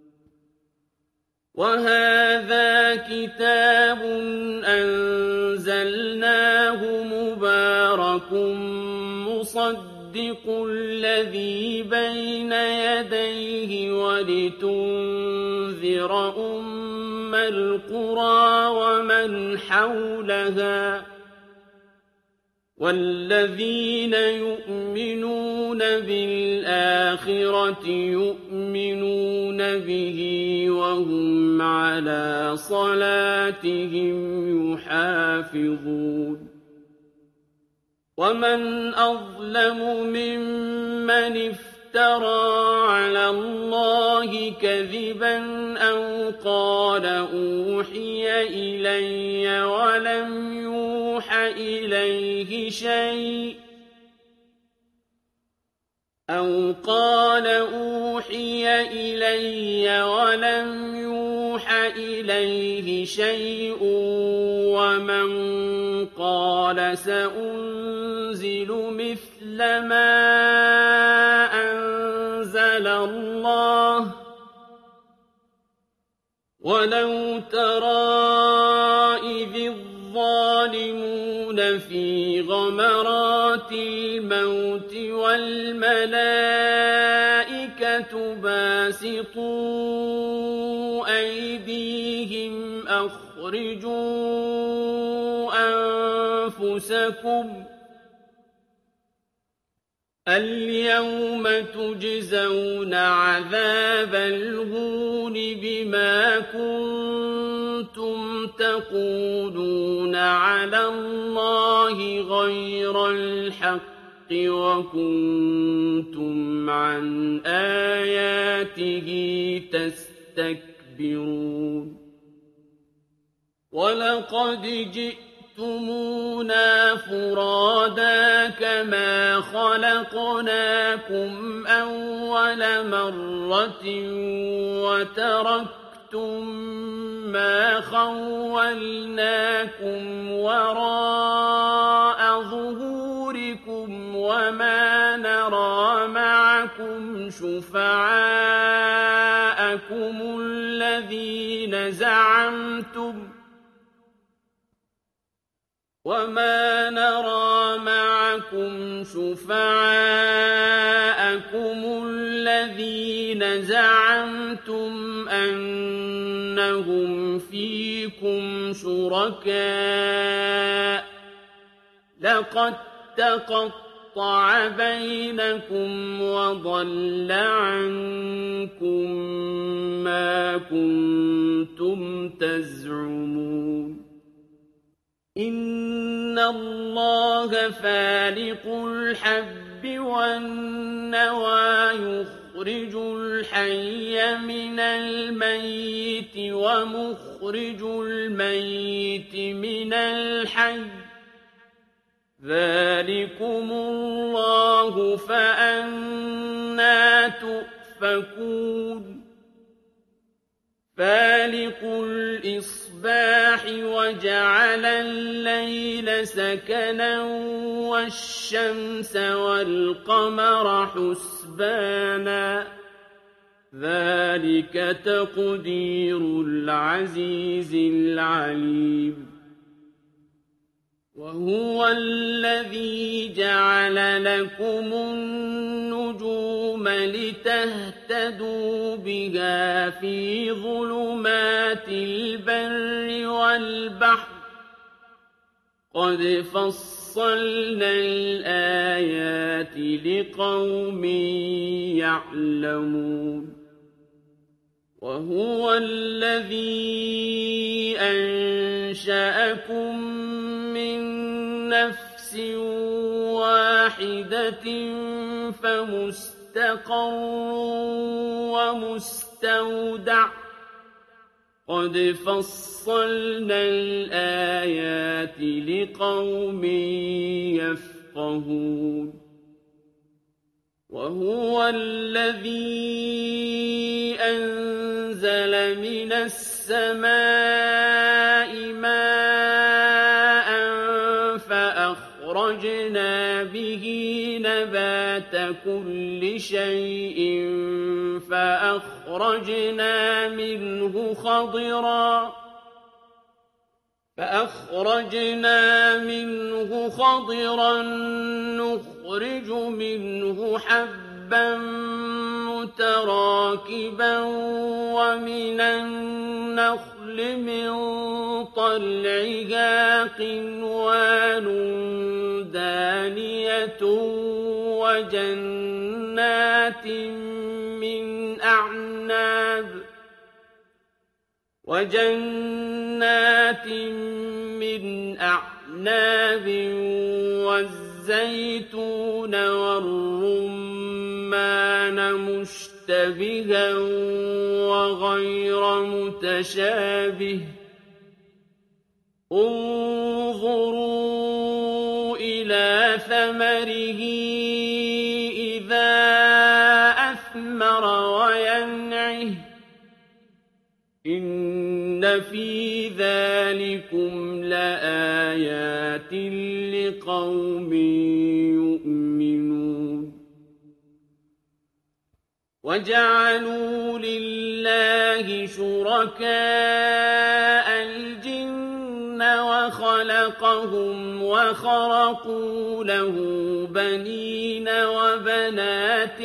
وَهَٰذَا كِتَابٌ أَنزَلْنَاهُ مُبَارَكٌ مُّصَدِّقُ الَّذِي بَيْنَ يَدَيْهِ وَلِتُنذِرَ أُمَّ الْقُرَىٰ وَمَنْ حَوْلَهَا وَالَّذِينَ يُؤْمِنُونَ بِالْآخِرَةِ يُؤْمِنُونَ بِهِ وَهُمْ عَلَىٰ صَلَاتِهِمْ يُحَافِظُونَ وَمَنْ أَظْلَمُ مِمَّنِ افْتَرَىٰ عَلَى اللَّهِ كَذِبًا أَوْ قَالَ أُوحِيَ إِلَيَّ وَلَمْ يُوحَ إِلَيْهِ شَيْءٌ أَوْ قَالَ أُوحِيَ إِلَيَّ وَلَمْ يُوحَ إِلَيْهِ شَيْءٌ وَمَنْ قَالَ سَأُنزِلُ مِثْلَ مَا أَنزَلَ اللَّهُ ۗ وَلَوْ تَرَىٰ إِذِ الظَّالِمُونَ فِي غَمَرَاتِ الْمَوْتِ وَالْمَلَائِكَةُ بَاسِطُو أَيْدِيهِمْ أَخْرِجُوا أَنفُسَكُمْ الْيَوْمَ تُجْزَوْنَ عَذَابَ الْهُونِ بِمَا كُنتُمْ تَقُولُونَ عَلَى اللَّهِ غَيْرَ الْحَقِّ وَكُنتُمْ عَنْ آيَاتِهِ تَسْتَكْبِرُونَ وَلَقَدْ جِئْتُمُونَا فُرَادَىٰ كَمَا خَلَقْنَاكُمْ أَوَّلَ مَرَّةٍ وَتَرَكْتُم مَّا خَوَّلْنَاكُمْ وَرَاءَ ظُهُورِكُمْ وَمَا نَرَىٰ مَعَكُمْ شُفَعَاءَكُمُ الَّذِينَ زَعَمْتُمْ وَمَا نَرَىٰ مَعَكُمْ شُفَعَاءَكُمُ الَّذِينَ زَعَمْتُمْ أَنَّهُمْ فِيكُمْ شُرَكَاءُ ۚ لَقَد تَّقَطَّعَ بَيْنَكُمْ وَضَلَّ عَنكُم مَّا كُنتُمْ تَزْعُمُونَ إِنَّ اللَّهَ فَالِقُ الْحَبِّ وَالنَّوَىٰ يُخْرِجُ الْحَيَّ مِنَ الْمَيِّتِ وَمُخْرِجُ الْمَيِّتِ مِنَ الْحَيِّ ۚ ذَٰلِكُمُ اللَّهُ فَأَنَّىٰ تُؤْفَكُونَ فَالِقُ الْإِصْبَاحِ وَجَعَلَ اللَّيْلَ سَكَنًا وَالشَّمْسَ وَالْقَمَرَ حُسْبَانًا ۚ ذَٰلِكَ تَقْدِيرُ الْعَزِيزِ الْعَلِيمِ وَهُوَ الَّذِي جَعَلَ لَكُمُ النُّجُومَ لِتَهْتَدُوا بِهَا فِي ظُلُمَاتِ الْبَرِّ وَالْبَحْرِ ۗ قَدْ فَصَّلْنَا الْآيَاتِ لِقَوْمٍ يَعْلَمُونَ وَهُوَ الَّذِي أَنشَأَ أَنشَأَكُم مِّن نَّفْسٍ وَاحِدَةٍ فَمُسْتَقَرٌّ وَمُسْتَوْدَعٌ ۗ قَدْ فَصَّلْنَا الْآيَاتِ لِقَوْمٍ يَفْقَهُونَ وَهُوَ الَّذِي أَنزَلَ مِنَ السَّمَاءِ مَاءً فَأَخْرَجْنَا بِهِ نَبَاتَ كُلِّ شَيْءٍ فَأَخْرَجْنَا مِنْهُ خَضِرًا فأخرجنا منه خضرا نخرج منه حبا متراكبا ومن النخل من طلعها قنوان دانية وجنات من أعناب وجنات من أعناب والزيتون والرمان مشتبها وغير متشابه انظروا إلى ثمره إذا أثمر وينعه إن في ذلكم لآيات لقوم يؤمنون وجعلوا لله شركاء الجن وخلقهم وخرقوا له بنين وبنات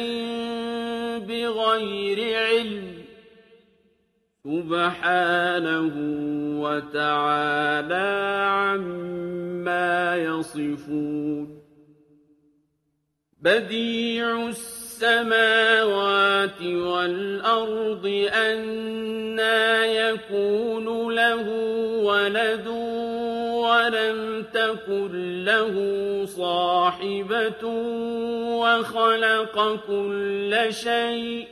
بغير علم سبحانه وتعالى عما يصفون بديع السماوات والأرض أنى يكون له ولد ولم تكن له صاحبة وخلق كل شيء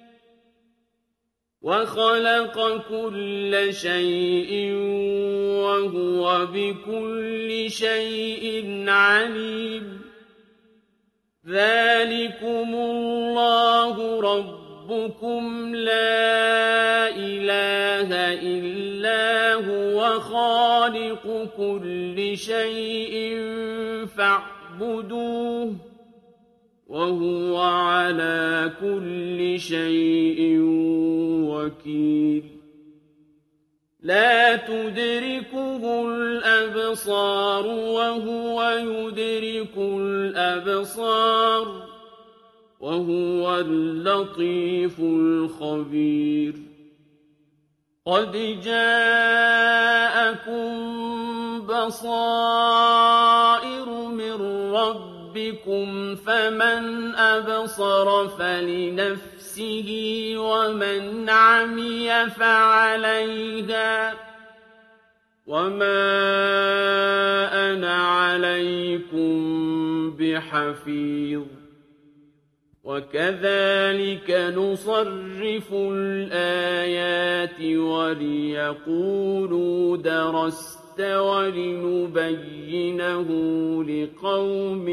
وخلق كل شيء وهو بكل شيء عليم ذلكم الله ربكم لا إله إلا هو خالق كل شيء فاعبدوه وهو على كل شيء وكيل لا تدركه الأبصار وهو يدرك الأبصار وهو اللطيف الخبير قد جاءكم بصائر من ربكم بكم فمن أبصر فلنفسه ومن عمي فعليها وما أنا عليكم بحفيظ وكذلك نصرف الآيات وليقولوا درست ولنبينه لقوم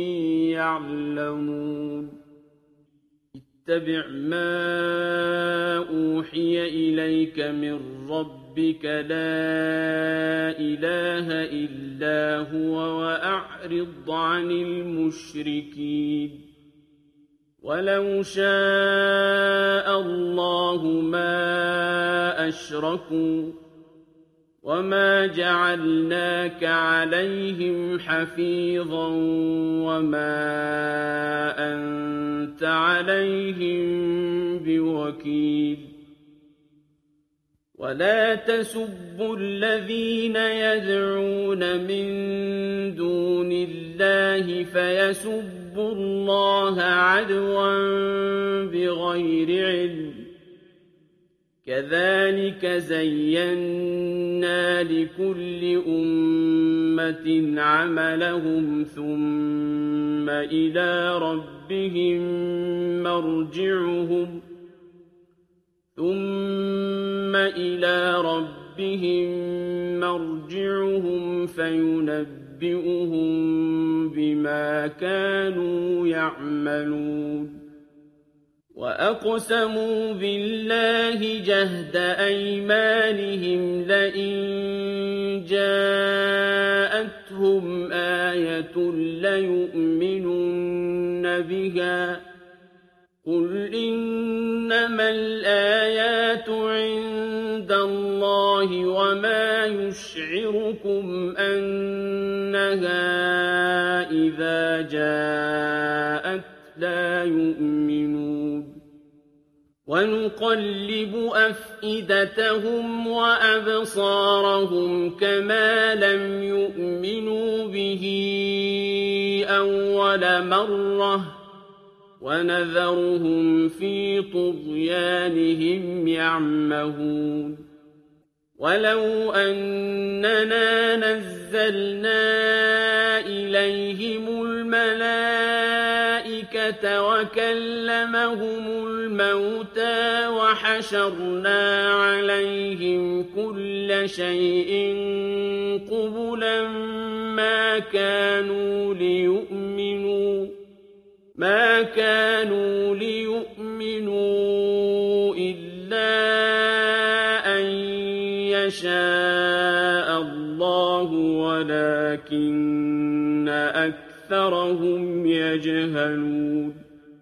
يعلمون اتبع ما أوحي إليك من ربك لا إله إلا هو وأعرض عن المشركين ولو شاء الله ما أشركوا وما جعلناك عليهم حفيظا وما أنت عليهم بوكيل ولا تسبوا الذين يدعون من دون الله فيسبوا الله عدوا بغير علم كذلك زينا لكل أمة عملهم ثم إلى ربهم مرجعهم ثم إلى ربهم مرجعهم فينبئهم بما كانوا يعملون وأقسموا بالله جهد أيمانهم لئن جاءتهم آية ليؤمنن بها قل إنما الآيات عند الله وما يشعركم أنها إذا جاءت لا يؤمنون ونقلب أفئدتهم وأبصارهم كما لم يؤمنوا به أول مرة ونذرهم في طغيانهم يعمهون ولو أننا نزلنا إليهم الملائكة وكلمهم الموتى وحشرنا عليهم كل شيء قبلا ما كانوا ليؤمنوا ما كانوا ليؤمنوا إلا أن يشاء الله ولكن أكثرهم يجهلون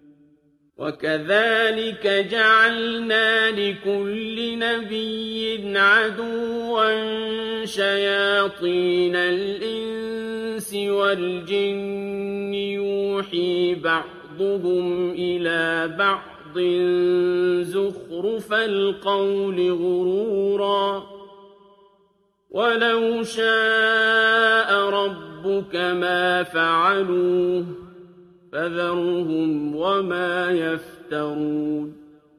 وكذلك جعلنا لكل نبي عدوا شياطين الإنس والجن يوحي بعضهم إلى بعض زخرف القول غرورا ولو شاء ربك ما فعلوه فذرهم وما يفترون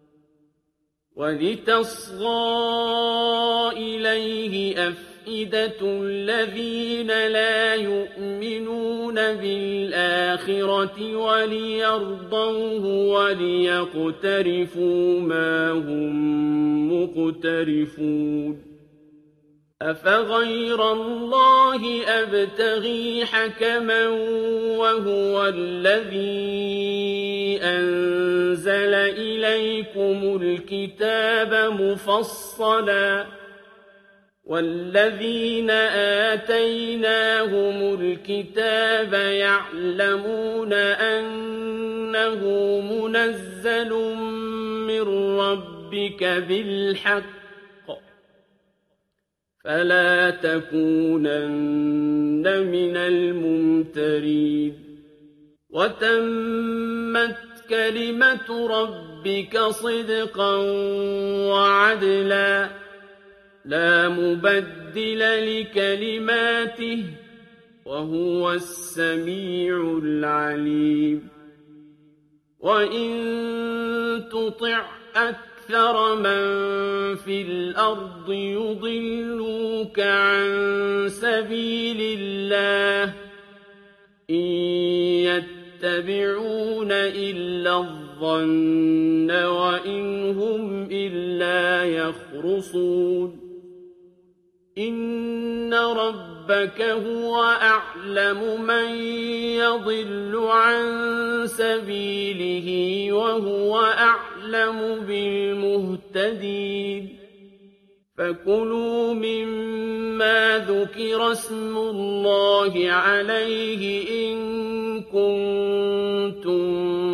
ولتصغى إليه أفئدة الذين لا يؤمنون بالآخرة وليرضوه وليقترفوا ما هم مقترفون أفغير الله أبتغي حكما وهو الذي أنزل إليكم الكتاب مفصلا والذين آتيناهم الكتاب يعلمون أنه منزل من ربك بالحق فلا تكونن من الممترين وتمت كلمة ربك صدقا وعدلا لا مبدل لكلماته وهو السميع العليم وإن تطع أكثر من في الأرض يضلوك عن سبيل الله إن يتبعون إلا الظن وإن هم إلا يخرصون إن ربك هو أعلم من يضل عن سبيله وهو أعلم بالمهتدين فكلوا مما ذكر اسم الله عليه إن كنتم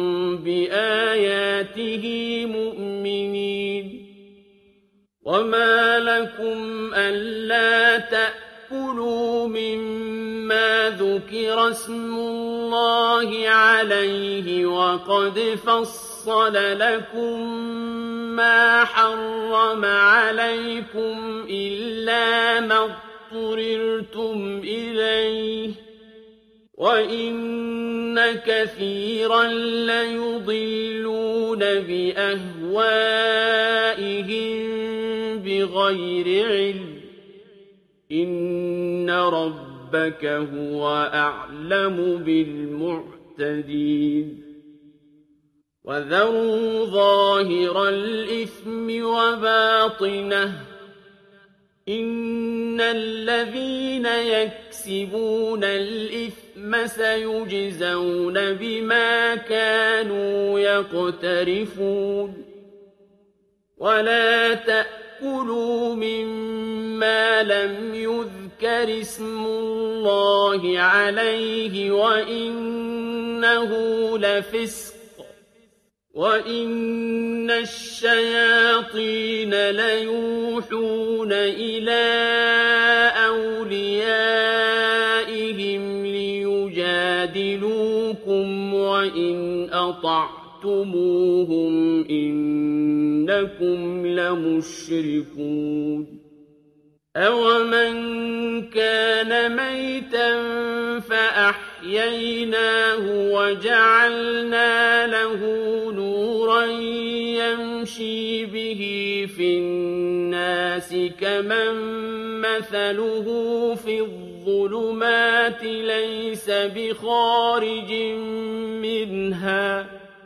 بآياته مؤمنين وما لكم ألا تأكلوا مما ذكر اسم الله عليه وقد فصل لكم ما حرم عليكم إلا ما اضطررتم إليه وَإِنَّ كَثِيرًا لَّيُضِلُّونَ بِأَهْوَائِهِم بِغَيْرِ عِلْمٍ ۗ إِنَّ رَبَّكَ هُوَ أَعْلَمُ بِالْمُعْتَدِينَ وَذَرُوا ظَاهِرَ الْإِثْمِ وَبَاطِنَهُ ۚ إِنَّ الَّذِينَ يَكْسِبُونَ الْإِثْمَ سَيُجْزَوْنَ بِمَا كَانُوا يَقْتَرِفُونَ وَلَا تَأْكُلُوا مِمَّا لَمْ يُذْكَرِ اسْمُ اللَّهِ عَلَيْهِ وَإِنَّهُ لَفِسْقٌ ۗ وَإِنَّ الشَّيَاطِينَ لَيُوحُونَ إِلَىٰ أَوْلِيَائِهِمْ لِيُجَادِلُوكُمْ ۖ وَإِنْ أَطَعْتُمُوهُمْ إِنَّكُمْ لَمُشْرِكُونَ أَوَمَن كَانَ مَيْتًا فَأَحْيَيْنَاهُ وَجَعَلْنَا لَهُ نُورًا يَمْشِي بِهِ فِي النَّاسِ كَمَن مَّثَلُهُ فِي الظُّلُمَاتِ لَيْسَ بِخَارِجٍ مِّنْهَا ۚ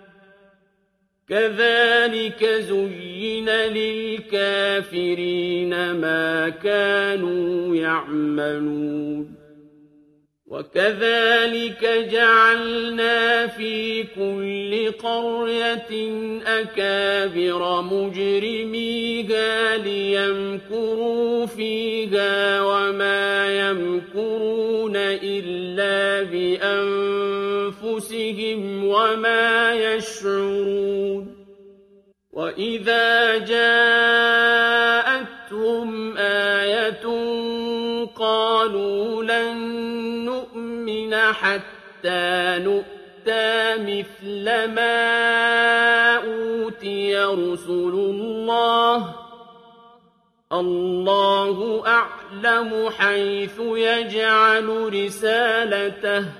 كَذَٰلِكَ زُيِّنَ لِلْكَافِرِينَ مَا كَانُوا يَعْمَلُونَ وَكَذَٰلِكَ جَعَلْنَا فِي كُلِّ قَرْيَةٍ أَكَابِرَ مُجْرِمِيهَا لِيَمْكُرُوا فِيهَا وَمَا يَمْكُرُونَ إِلَّا بِأَنفُسِهِمْ وَمَا يَشْعُرُونَ وَإِذَا جَاءَتْهُمْ آيَةٌ قَالُوا لَن نُّؤْمِنَ حَتَّىٰ نُؤْتَىٰ مِثْلَ مَا أُوتِيَ رُسُلُ اللَّهِ ۘ اللَّهُ أَعْلَمُ حَيْثُ يَجْعَلُ رِسَالَتَهُ ۗ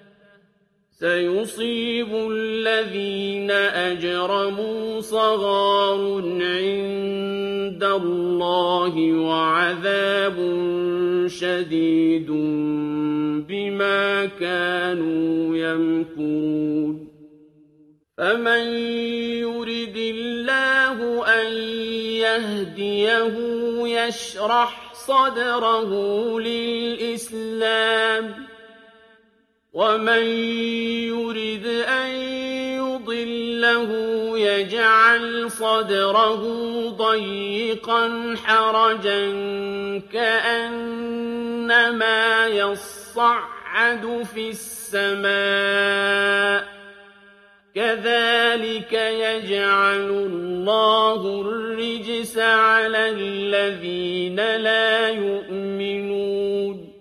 سَيُصِيبُ الَّذِينَ أَجْرَمُوا صَغَارٌ عِندَ اللَّهِ وَعَذَابٌ شَدِيدٌ بِمَا كَانُوا يَمْكُرُونَ فَمَن يُرِدِ اللَّهُ أَن يَهْدِيَهُ يَشْرَحْ صَدْرَهُ لِلْإِسْلَامِ ۖ وَمَن يُرِدْ أَن يُضِلَّهُ يَجْعَلْ صَدْرَهُ ضَيِّقًا حَرَجًا كَأَنَّمَا يَصَّعَّدُ فِي السَّمَاءِ ۚ كَذَٰلِكَ يَجْعَلُ اللَّهُ الرِّجْسَ عَلَى الَّذِينَ لَا يُؤْمِنُونَ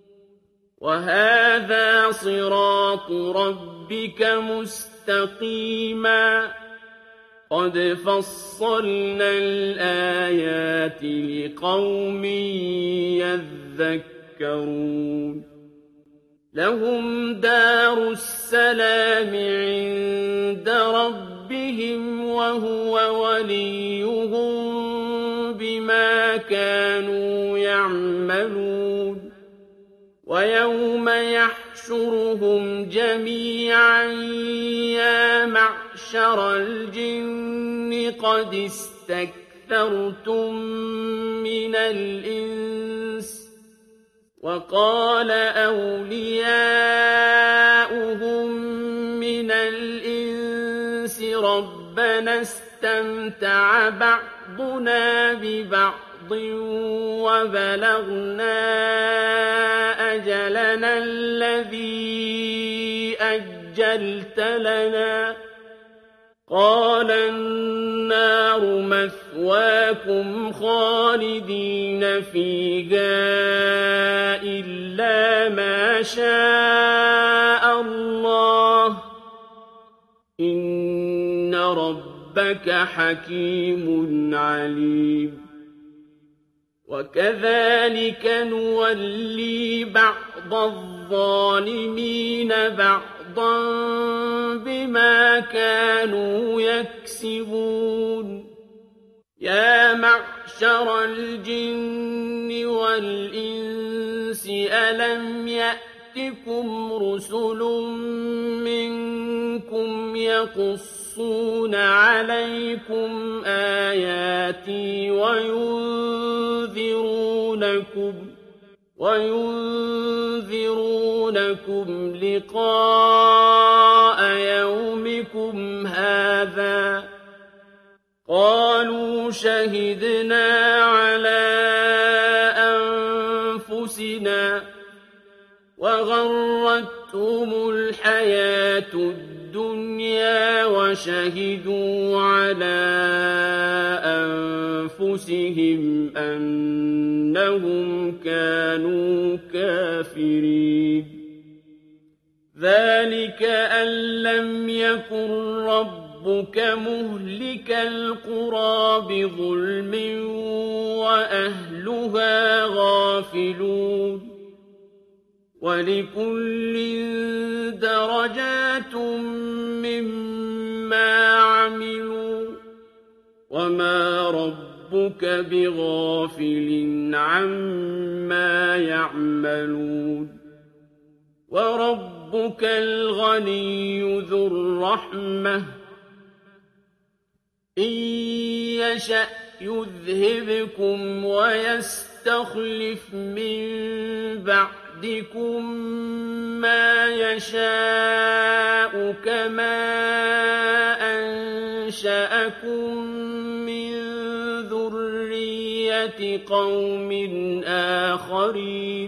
وَهَٰذَا صِرَاطُ رَبِّكَ مُسْتَقِيمًا ۗ قَدْ فَصَّلْنَا الْآيَاتِ لِقَوْمٍ يَذَّكَّرُونَ لَهُمْ دَارُ السَّلَامِ عِندَ رَبِّهِمْ ۖ وَهُوَ وَلِيُّهُم بِمَا كَانُوا يَعْمَلُونَ وَيَوْمَ يَحْشُرُهُمْ جَمِيعًا يَا مَعْشَرَ الْجِنِّ قَدِ اسْتَكْثَرْتُم مِّنَ الْإِنسِ ۖ وَقَالَ أَوْلِيَاؤُهُم مِّنَ الْإِنسِ رَبَّنَا اسْتَمْتَعَ بَعْضُنَا بِبَعْضٍ وَبَلَغْنَا أَجَلَنَا الَّذِي أَجَّلْتَ لَنَا ۚ قَالَ النَّارُ مَثْوَاكُمْ خَالِدِينَ فِيهَا إِلَّا مَا شَاءَ اللَّهُ ۗ إِنَّ رَبَّكَ حَكِيمٌ عَلِيمٌ وكذلك نولي بعض الظالمين بعضا بما كانوا يكسبون يا معشر الجن والإنس ألم يأتكم رسل منكم يقصون عليكم آياتي وينذرونكم وينذرونكم لقاء يومكم هذا قالوا شهدنا على أنفسنا وغرتهم الحياة الدنيا وشهدوا على أنفسهم أنهم كانوا كافرين ذلك أن لم يكن ربك مهلك القرى بظلم وأهلها غافلون ولكل درجات مما عملوا وما ربك بغافل عما يعملون وربك الغني ذو الرحمة إن يشأ يذهبكم ويستخلف من بعدكم ما يشاء كما أنشأكم من ذرية قوم آخرين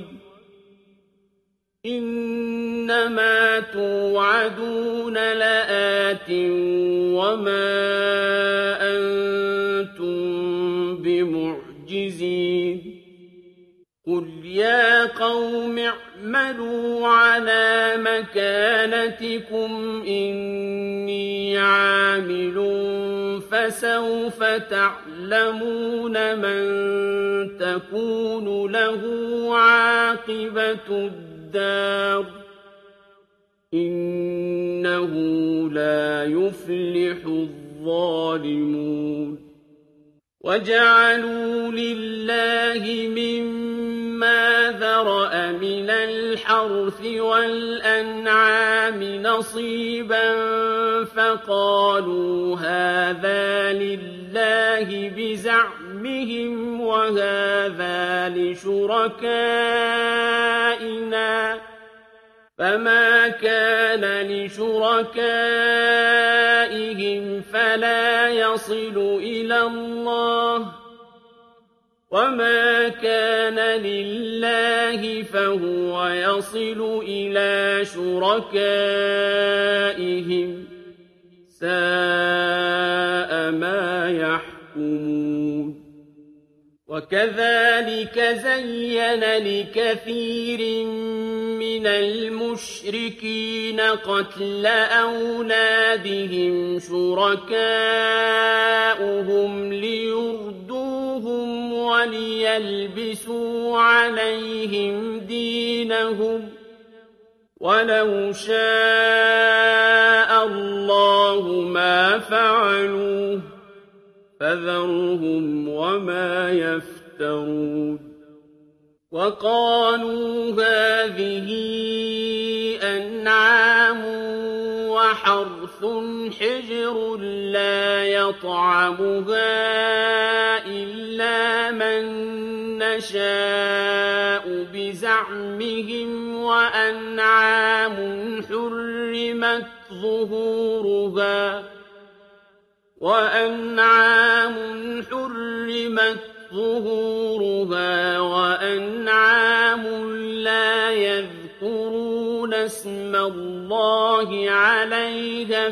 إنما توعدون لآت وما أنتم بمعجزين قل يا قوم اعملوا على مكانتكم إني عامل فسوف تعلمون من تكون له عاقبة الدار إنه لا يفلح الظالمون وجعلوا لله مما ذرأ من الحرث والأنعام نصيبا فقالوا هذا لله بزعمهم وهذا لشركائنا فما كان لشركائهم فلا يصل إلى الله وما كان لله فهو يصل إلى شركائهم ساء ما يحكمون وكذلك زين لكثير من المشركين قتل أولادهم شركاؤهم ليردوهم وليلبسوا عليهم دينهم ولو شاء الله ما فعلوه فذرهم وما يفترون وقالوا هذه أنعام وحرث حجر لا يطعمها إلا من نشاء بزعمهم وأنعام حرمت ظهورها وأنعام حرمت ظهورها وأنعام لا يذكرون اسم الله عليها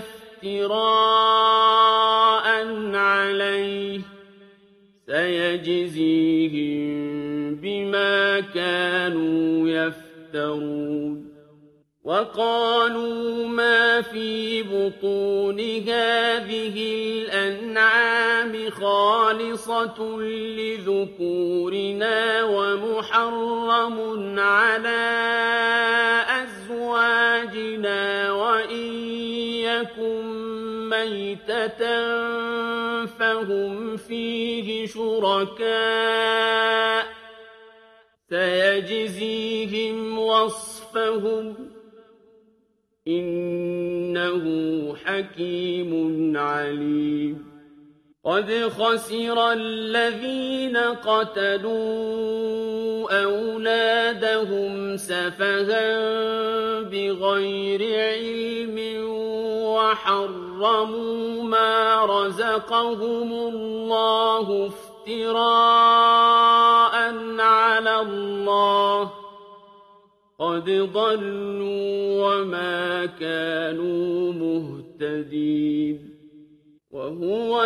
افتراء عليه سيجزيهم بما كانوا يفترون وقالوا ما في بطون هذه الأنعام خالصة لذكورنا ومحرم على أزواجنا وإن يكن ميتة فهم فيه شركاء سيجزيهم وصفهم إنه حكيم عليم قد خسر الذين قتلوا أولادهم سفها بغير علم وحرموا ما رزقهم الله افتراء على الله قد ضلوا وما كانوا مهتدين وهو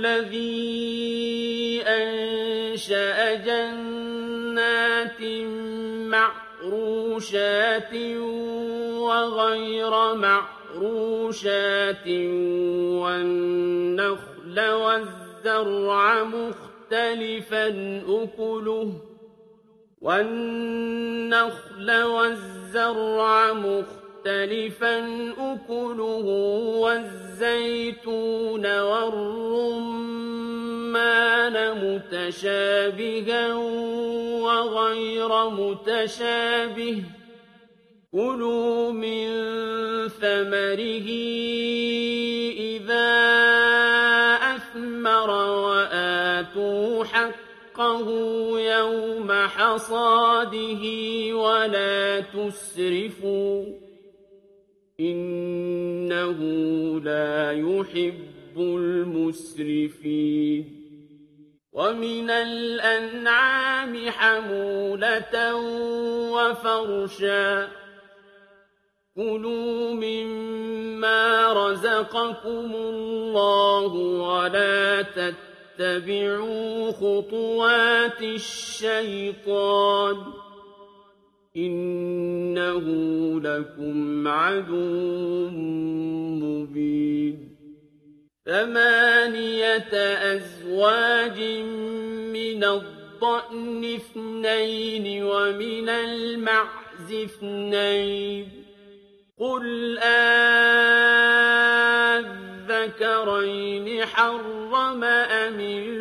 الذي أنشأ جنات معروشات وغير معروشات والنخل والزرع مختلفا أكله والنخل والزرع مختلفا أكله والزيتون والرمان متشابها وغير متشابه كلوا من ثمره إذا أثمر وآتوا حقه يوم حصاده ولا تسرفوا إنه لا يحب المسرفين ومن الأنعام حمولة وفرشا كلوا مما رزقكم الله ولا تتبعوا خطوات الشيطان إنه لكم عدو مبين ثمانية أزواج من الضأن اثنين ومن المعز اثنين قل أذكرين حرم أم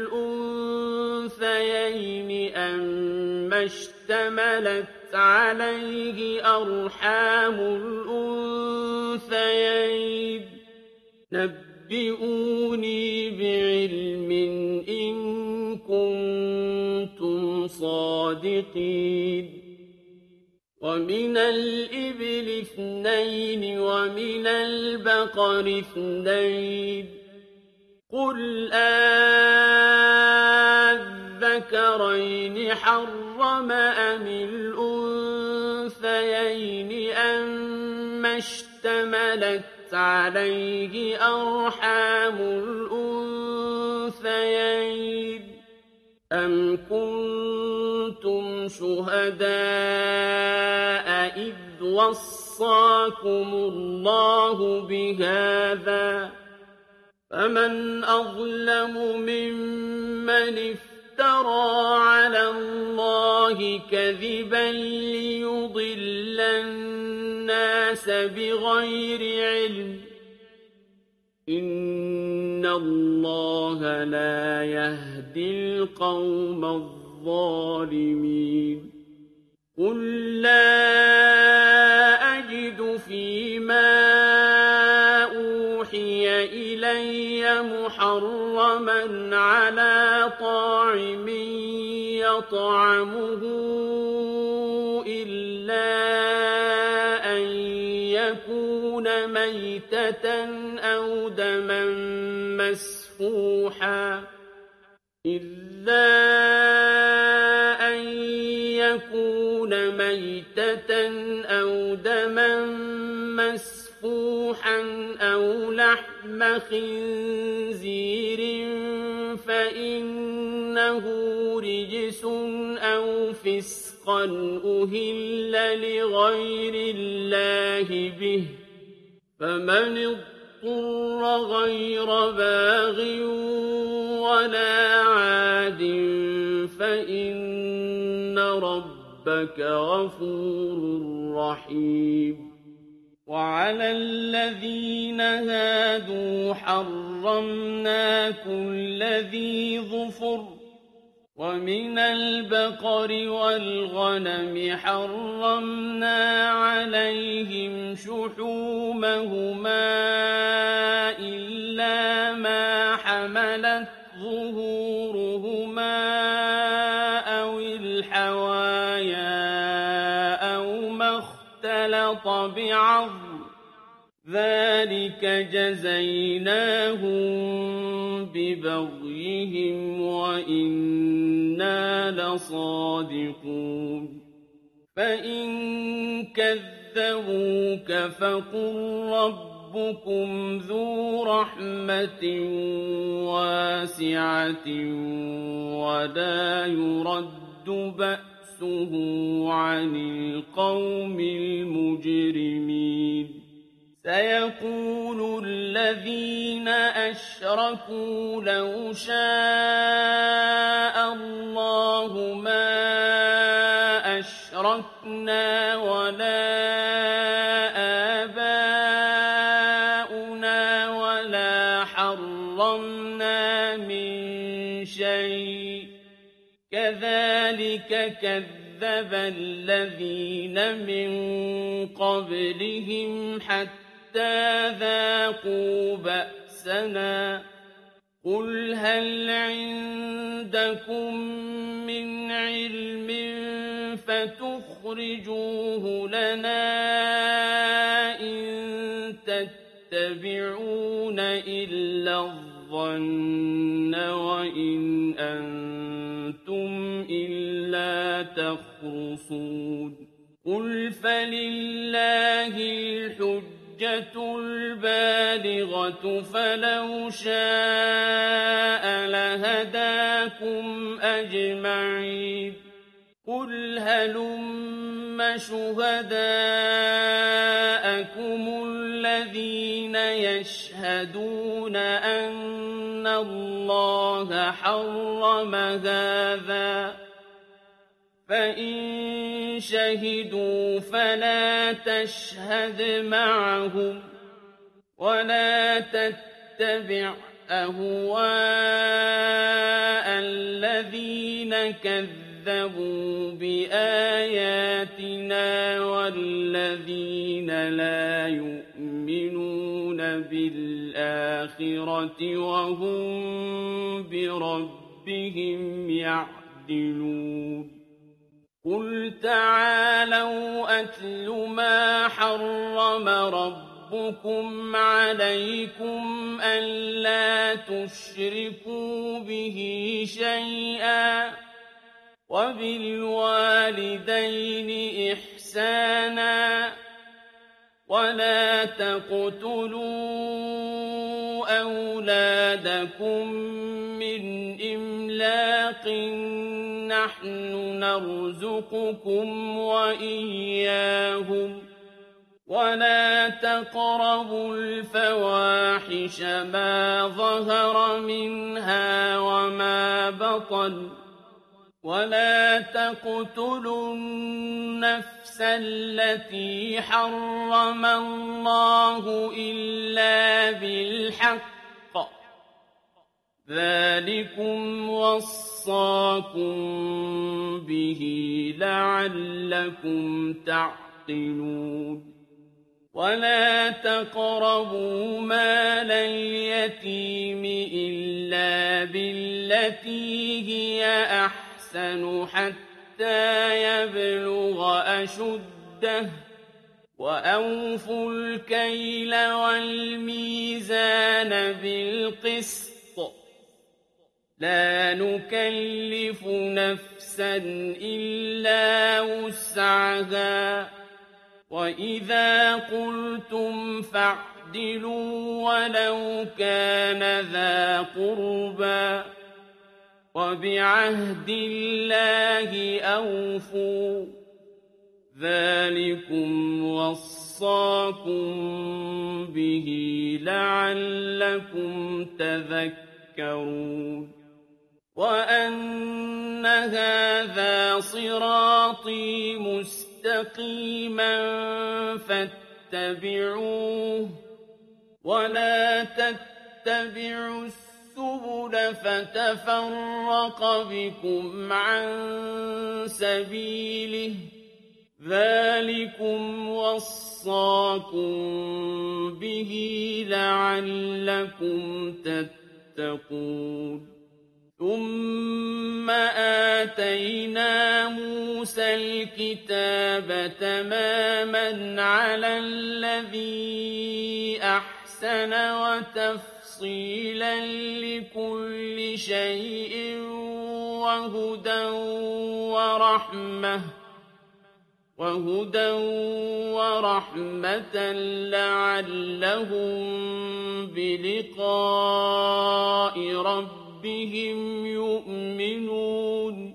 الأنثيين أما اشتملت عليه أرحام الأنثيين نبئوني بعلم إن كنتم صادقين ومن الإبل اثنين ومن البقر اثنين قل أذكرين حرم أم الأنثيين أما اشتملت عليه أرحام الأنثيين أم كنتم شهداء إذ وصاكم الله بهذا فمن أظلم ممن افترى على الله كذبا ليضل الناس بغير علم إن الله لا يهدي القوم الظالمين قل لا أجد فيما أوحي إلي محرما على طاعم يطعمه إلا أن يكون ميتة أو دما مسفوحا إلا أن يكون ميتة أو دما مسفوحا أو لحم خنزير فإنه رجس أو فسقا أهل لغير الله به فمن اضطر غير باغ ولا عاد فإن ربك غفور رحيم وعلى الذين هادوا حرمنا كل ذي ظفر ومن البقر والغنم حرمنا عليهم شحومهما إلا ما حملت ظهورهما أو الحوايا أو ما اختلط بعظم ذلك جزيناهم ببغيهم وإنا لصادقون فإن كذبوك فقل ربكم ذو رحمة واسعة ولا يرد بأسه عن القوم المجرمين سيقول الذين أشركوا لو شاء الله ما أشركنا ولا آباؤنا ولا حرمنا من شيء كذلك كذب الذين من قبلهم حتى ذاقوا بأسنا قل هل عندكم من علم فتخرجوه لنا إن تتبعون إلا الظن وإن أنتم إلا تخرصون قل فلله الحجة الحجة البالغة فلو شاء لهداكم أجمعين قل هلم شهداءكم الذين يشهدون أن الله حرم هذا فإن شهدوا فلا تشهد معهم ولا تتبع أهواء الذين كذبوا بآياتنا والذين لا يؤمنون بالآخرة وهم بربهم يعدلون قل تعالوا أتل ما حرم ربكم عليكم ألا تشركوا به شيئا وبالوالدين إحسانا ولا تقتلوا أولادكم من إملاق نحن نرزقكم وإياهم ولا تقربوا الفواحش ما ظهر منها وما بطن ولا تقتلوا النفس التي حرم الله إلا بالحق ذلكم وصاكم به لعلكم تعقلون ولا تقربوا مال اليتيم إلا بالتي هي أحسن حتى يبلغ أشده وأوفوا الكيل والميزان بالقسط لا نكلف نفسا إلا وسعها وإذا قلتم فاعدلوا ولو كان ذا قربى وبعهد الله أوفوا ذلكم وصاكم به لعلكم تذكرون تذكرون وأن هذا صراطي مستقيما فاتبعوه ولا تتبعوا السبل فتفرق بكم عن سبيله ذلكم وصاكم به لعلكم تتقون ثم آتينا موسى الكتاب تماما على الذي أحسن وتفصيلا لكل شيء وهدى ورحمة وهدى ورحمة لعلهم بلقاء ربهم يؤمنون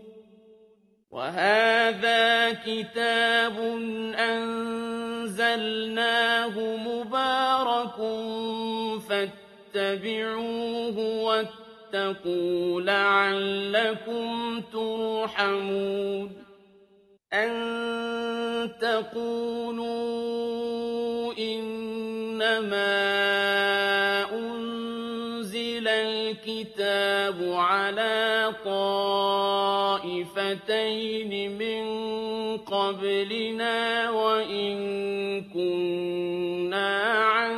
وهذا كتاب أنزلناه مبارك فاتبعوه واتقوا لعلكم ترحمون أن تقولوا إنما أنزل الكتاب على طائفتين من قبلنا وإن كنا عن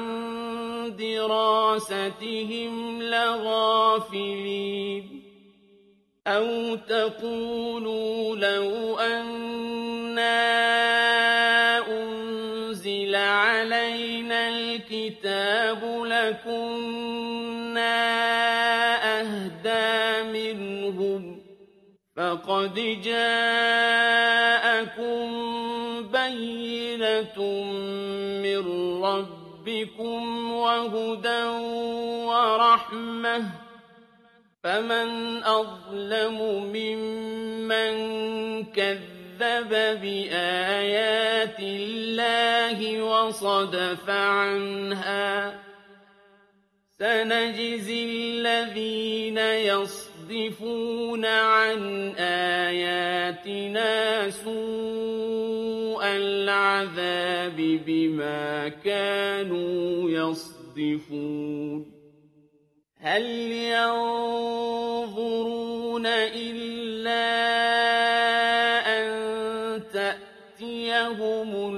دراستهم لغافلين أو تقولوا لو أنا أنزل علينا الكتاب لكنا أهدى منهم فقد جاءكم بينة من ربكم وهدى ورحمة فمن أظلم ممن كذب بآيات الله وصدف عنها سنجزي الذين يصدفون عن آياتنا سوء العذاب بما كانوا يصدفون هل ينظرون إلا أن تأتيهم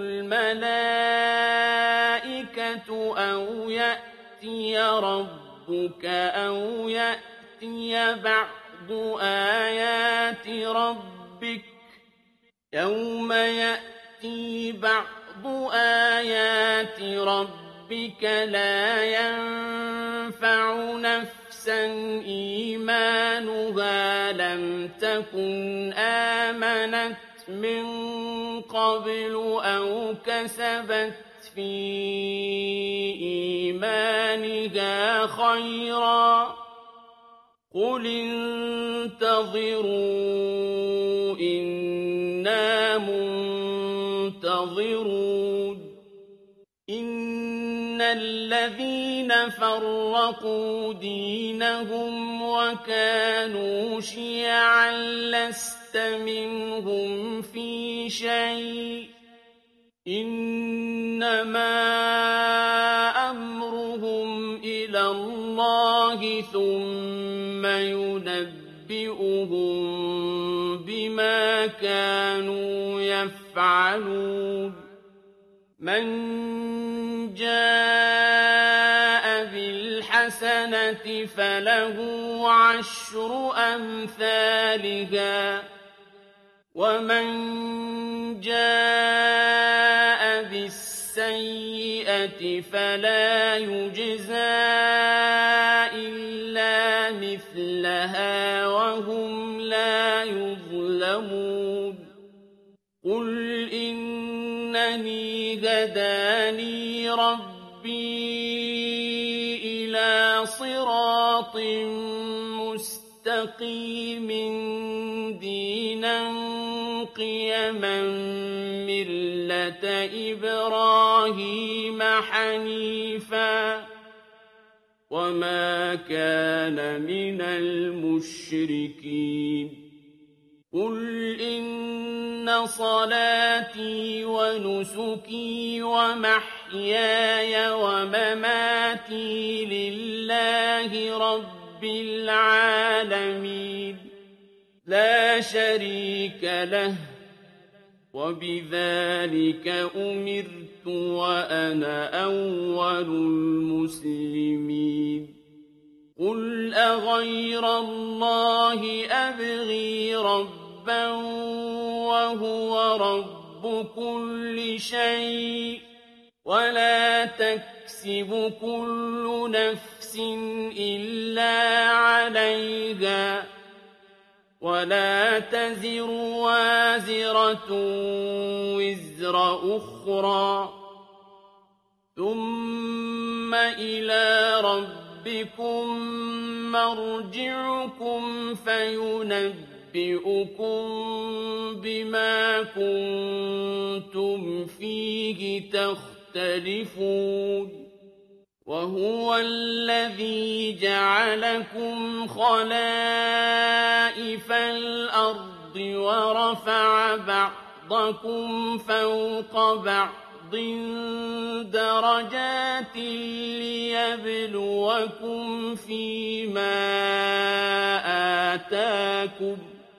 الملائكة أو يأتي ربك أو يأتي بعض آيات ربك يوم يأتي بعض آيات ربك ربك لا ينفع نفسا إيمانها لم تكن آمنت من قبل أو كسبت في إيمانها خيرا قل انتظروا إنا منتظرون إن الذين فرقوا دينهم وكانوا شيعا لست منهم في شيء إنما أمرهم إلى الله ثم ينبئهم بما كانوا يفعلون من جاء بالحسنة فله عشر أمثالها ومن جاء بالسيئة فلا يجزى إلا مثلها وهم لا يظلمون قل إنني هداني ربي إلى صراط مستقيم دينا قيما ملة إبراهيم حنيفا وما كان من المشركين قل إن صلاتي ونسكي ومحياي ومماتي لله رب العالمين لا شريك له وبذلك أمرت وأنا أول المسلمين قل أغير الله أبغي ربا وهو رب كل شيء ولا تكسب كل نفس إلا عليها ولا تزر وازرة وزر أخرى ثم إلى ربكم مرجعكم فينبئكم بما كنتم فيه تختلفون وهو الذي جعلكم خلائف الأرض ورفع بعضكم فوق بعض درجات ليبلوكم فيما آتاكم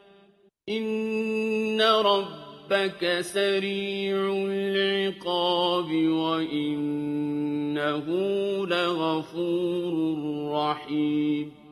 إن ربك سريع العقاب وإنه لغفور رحيم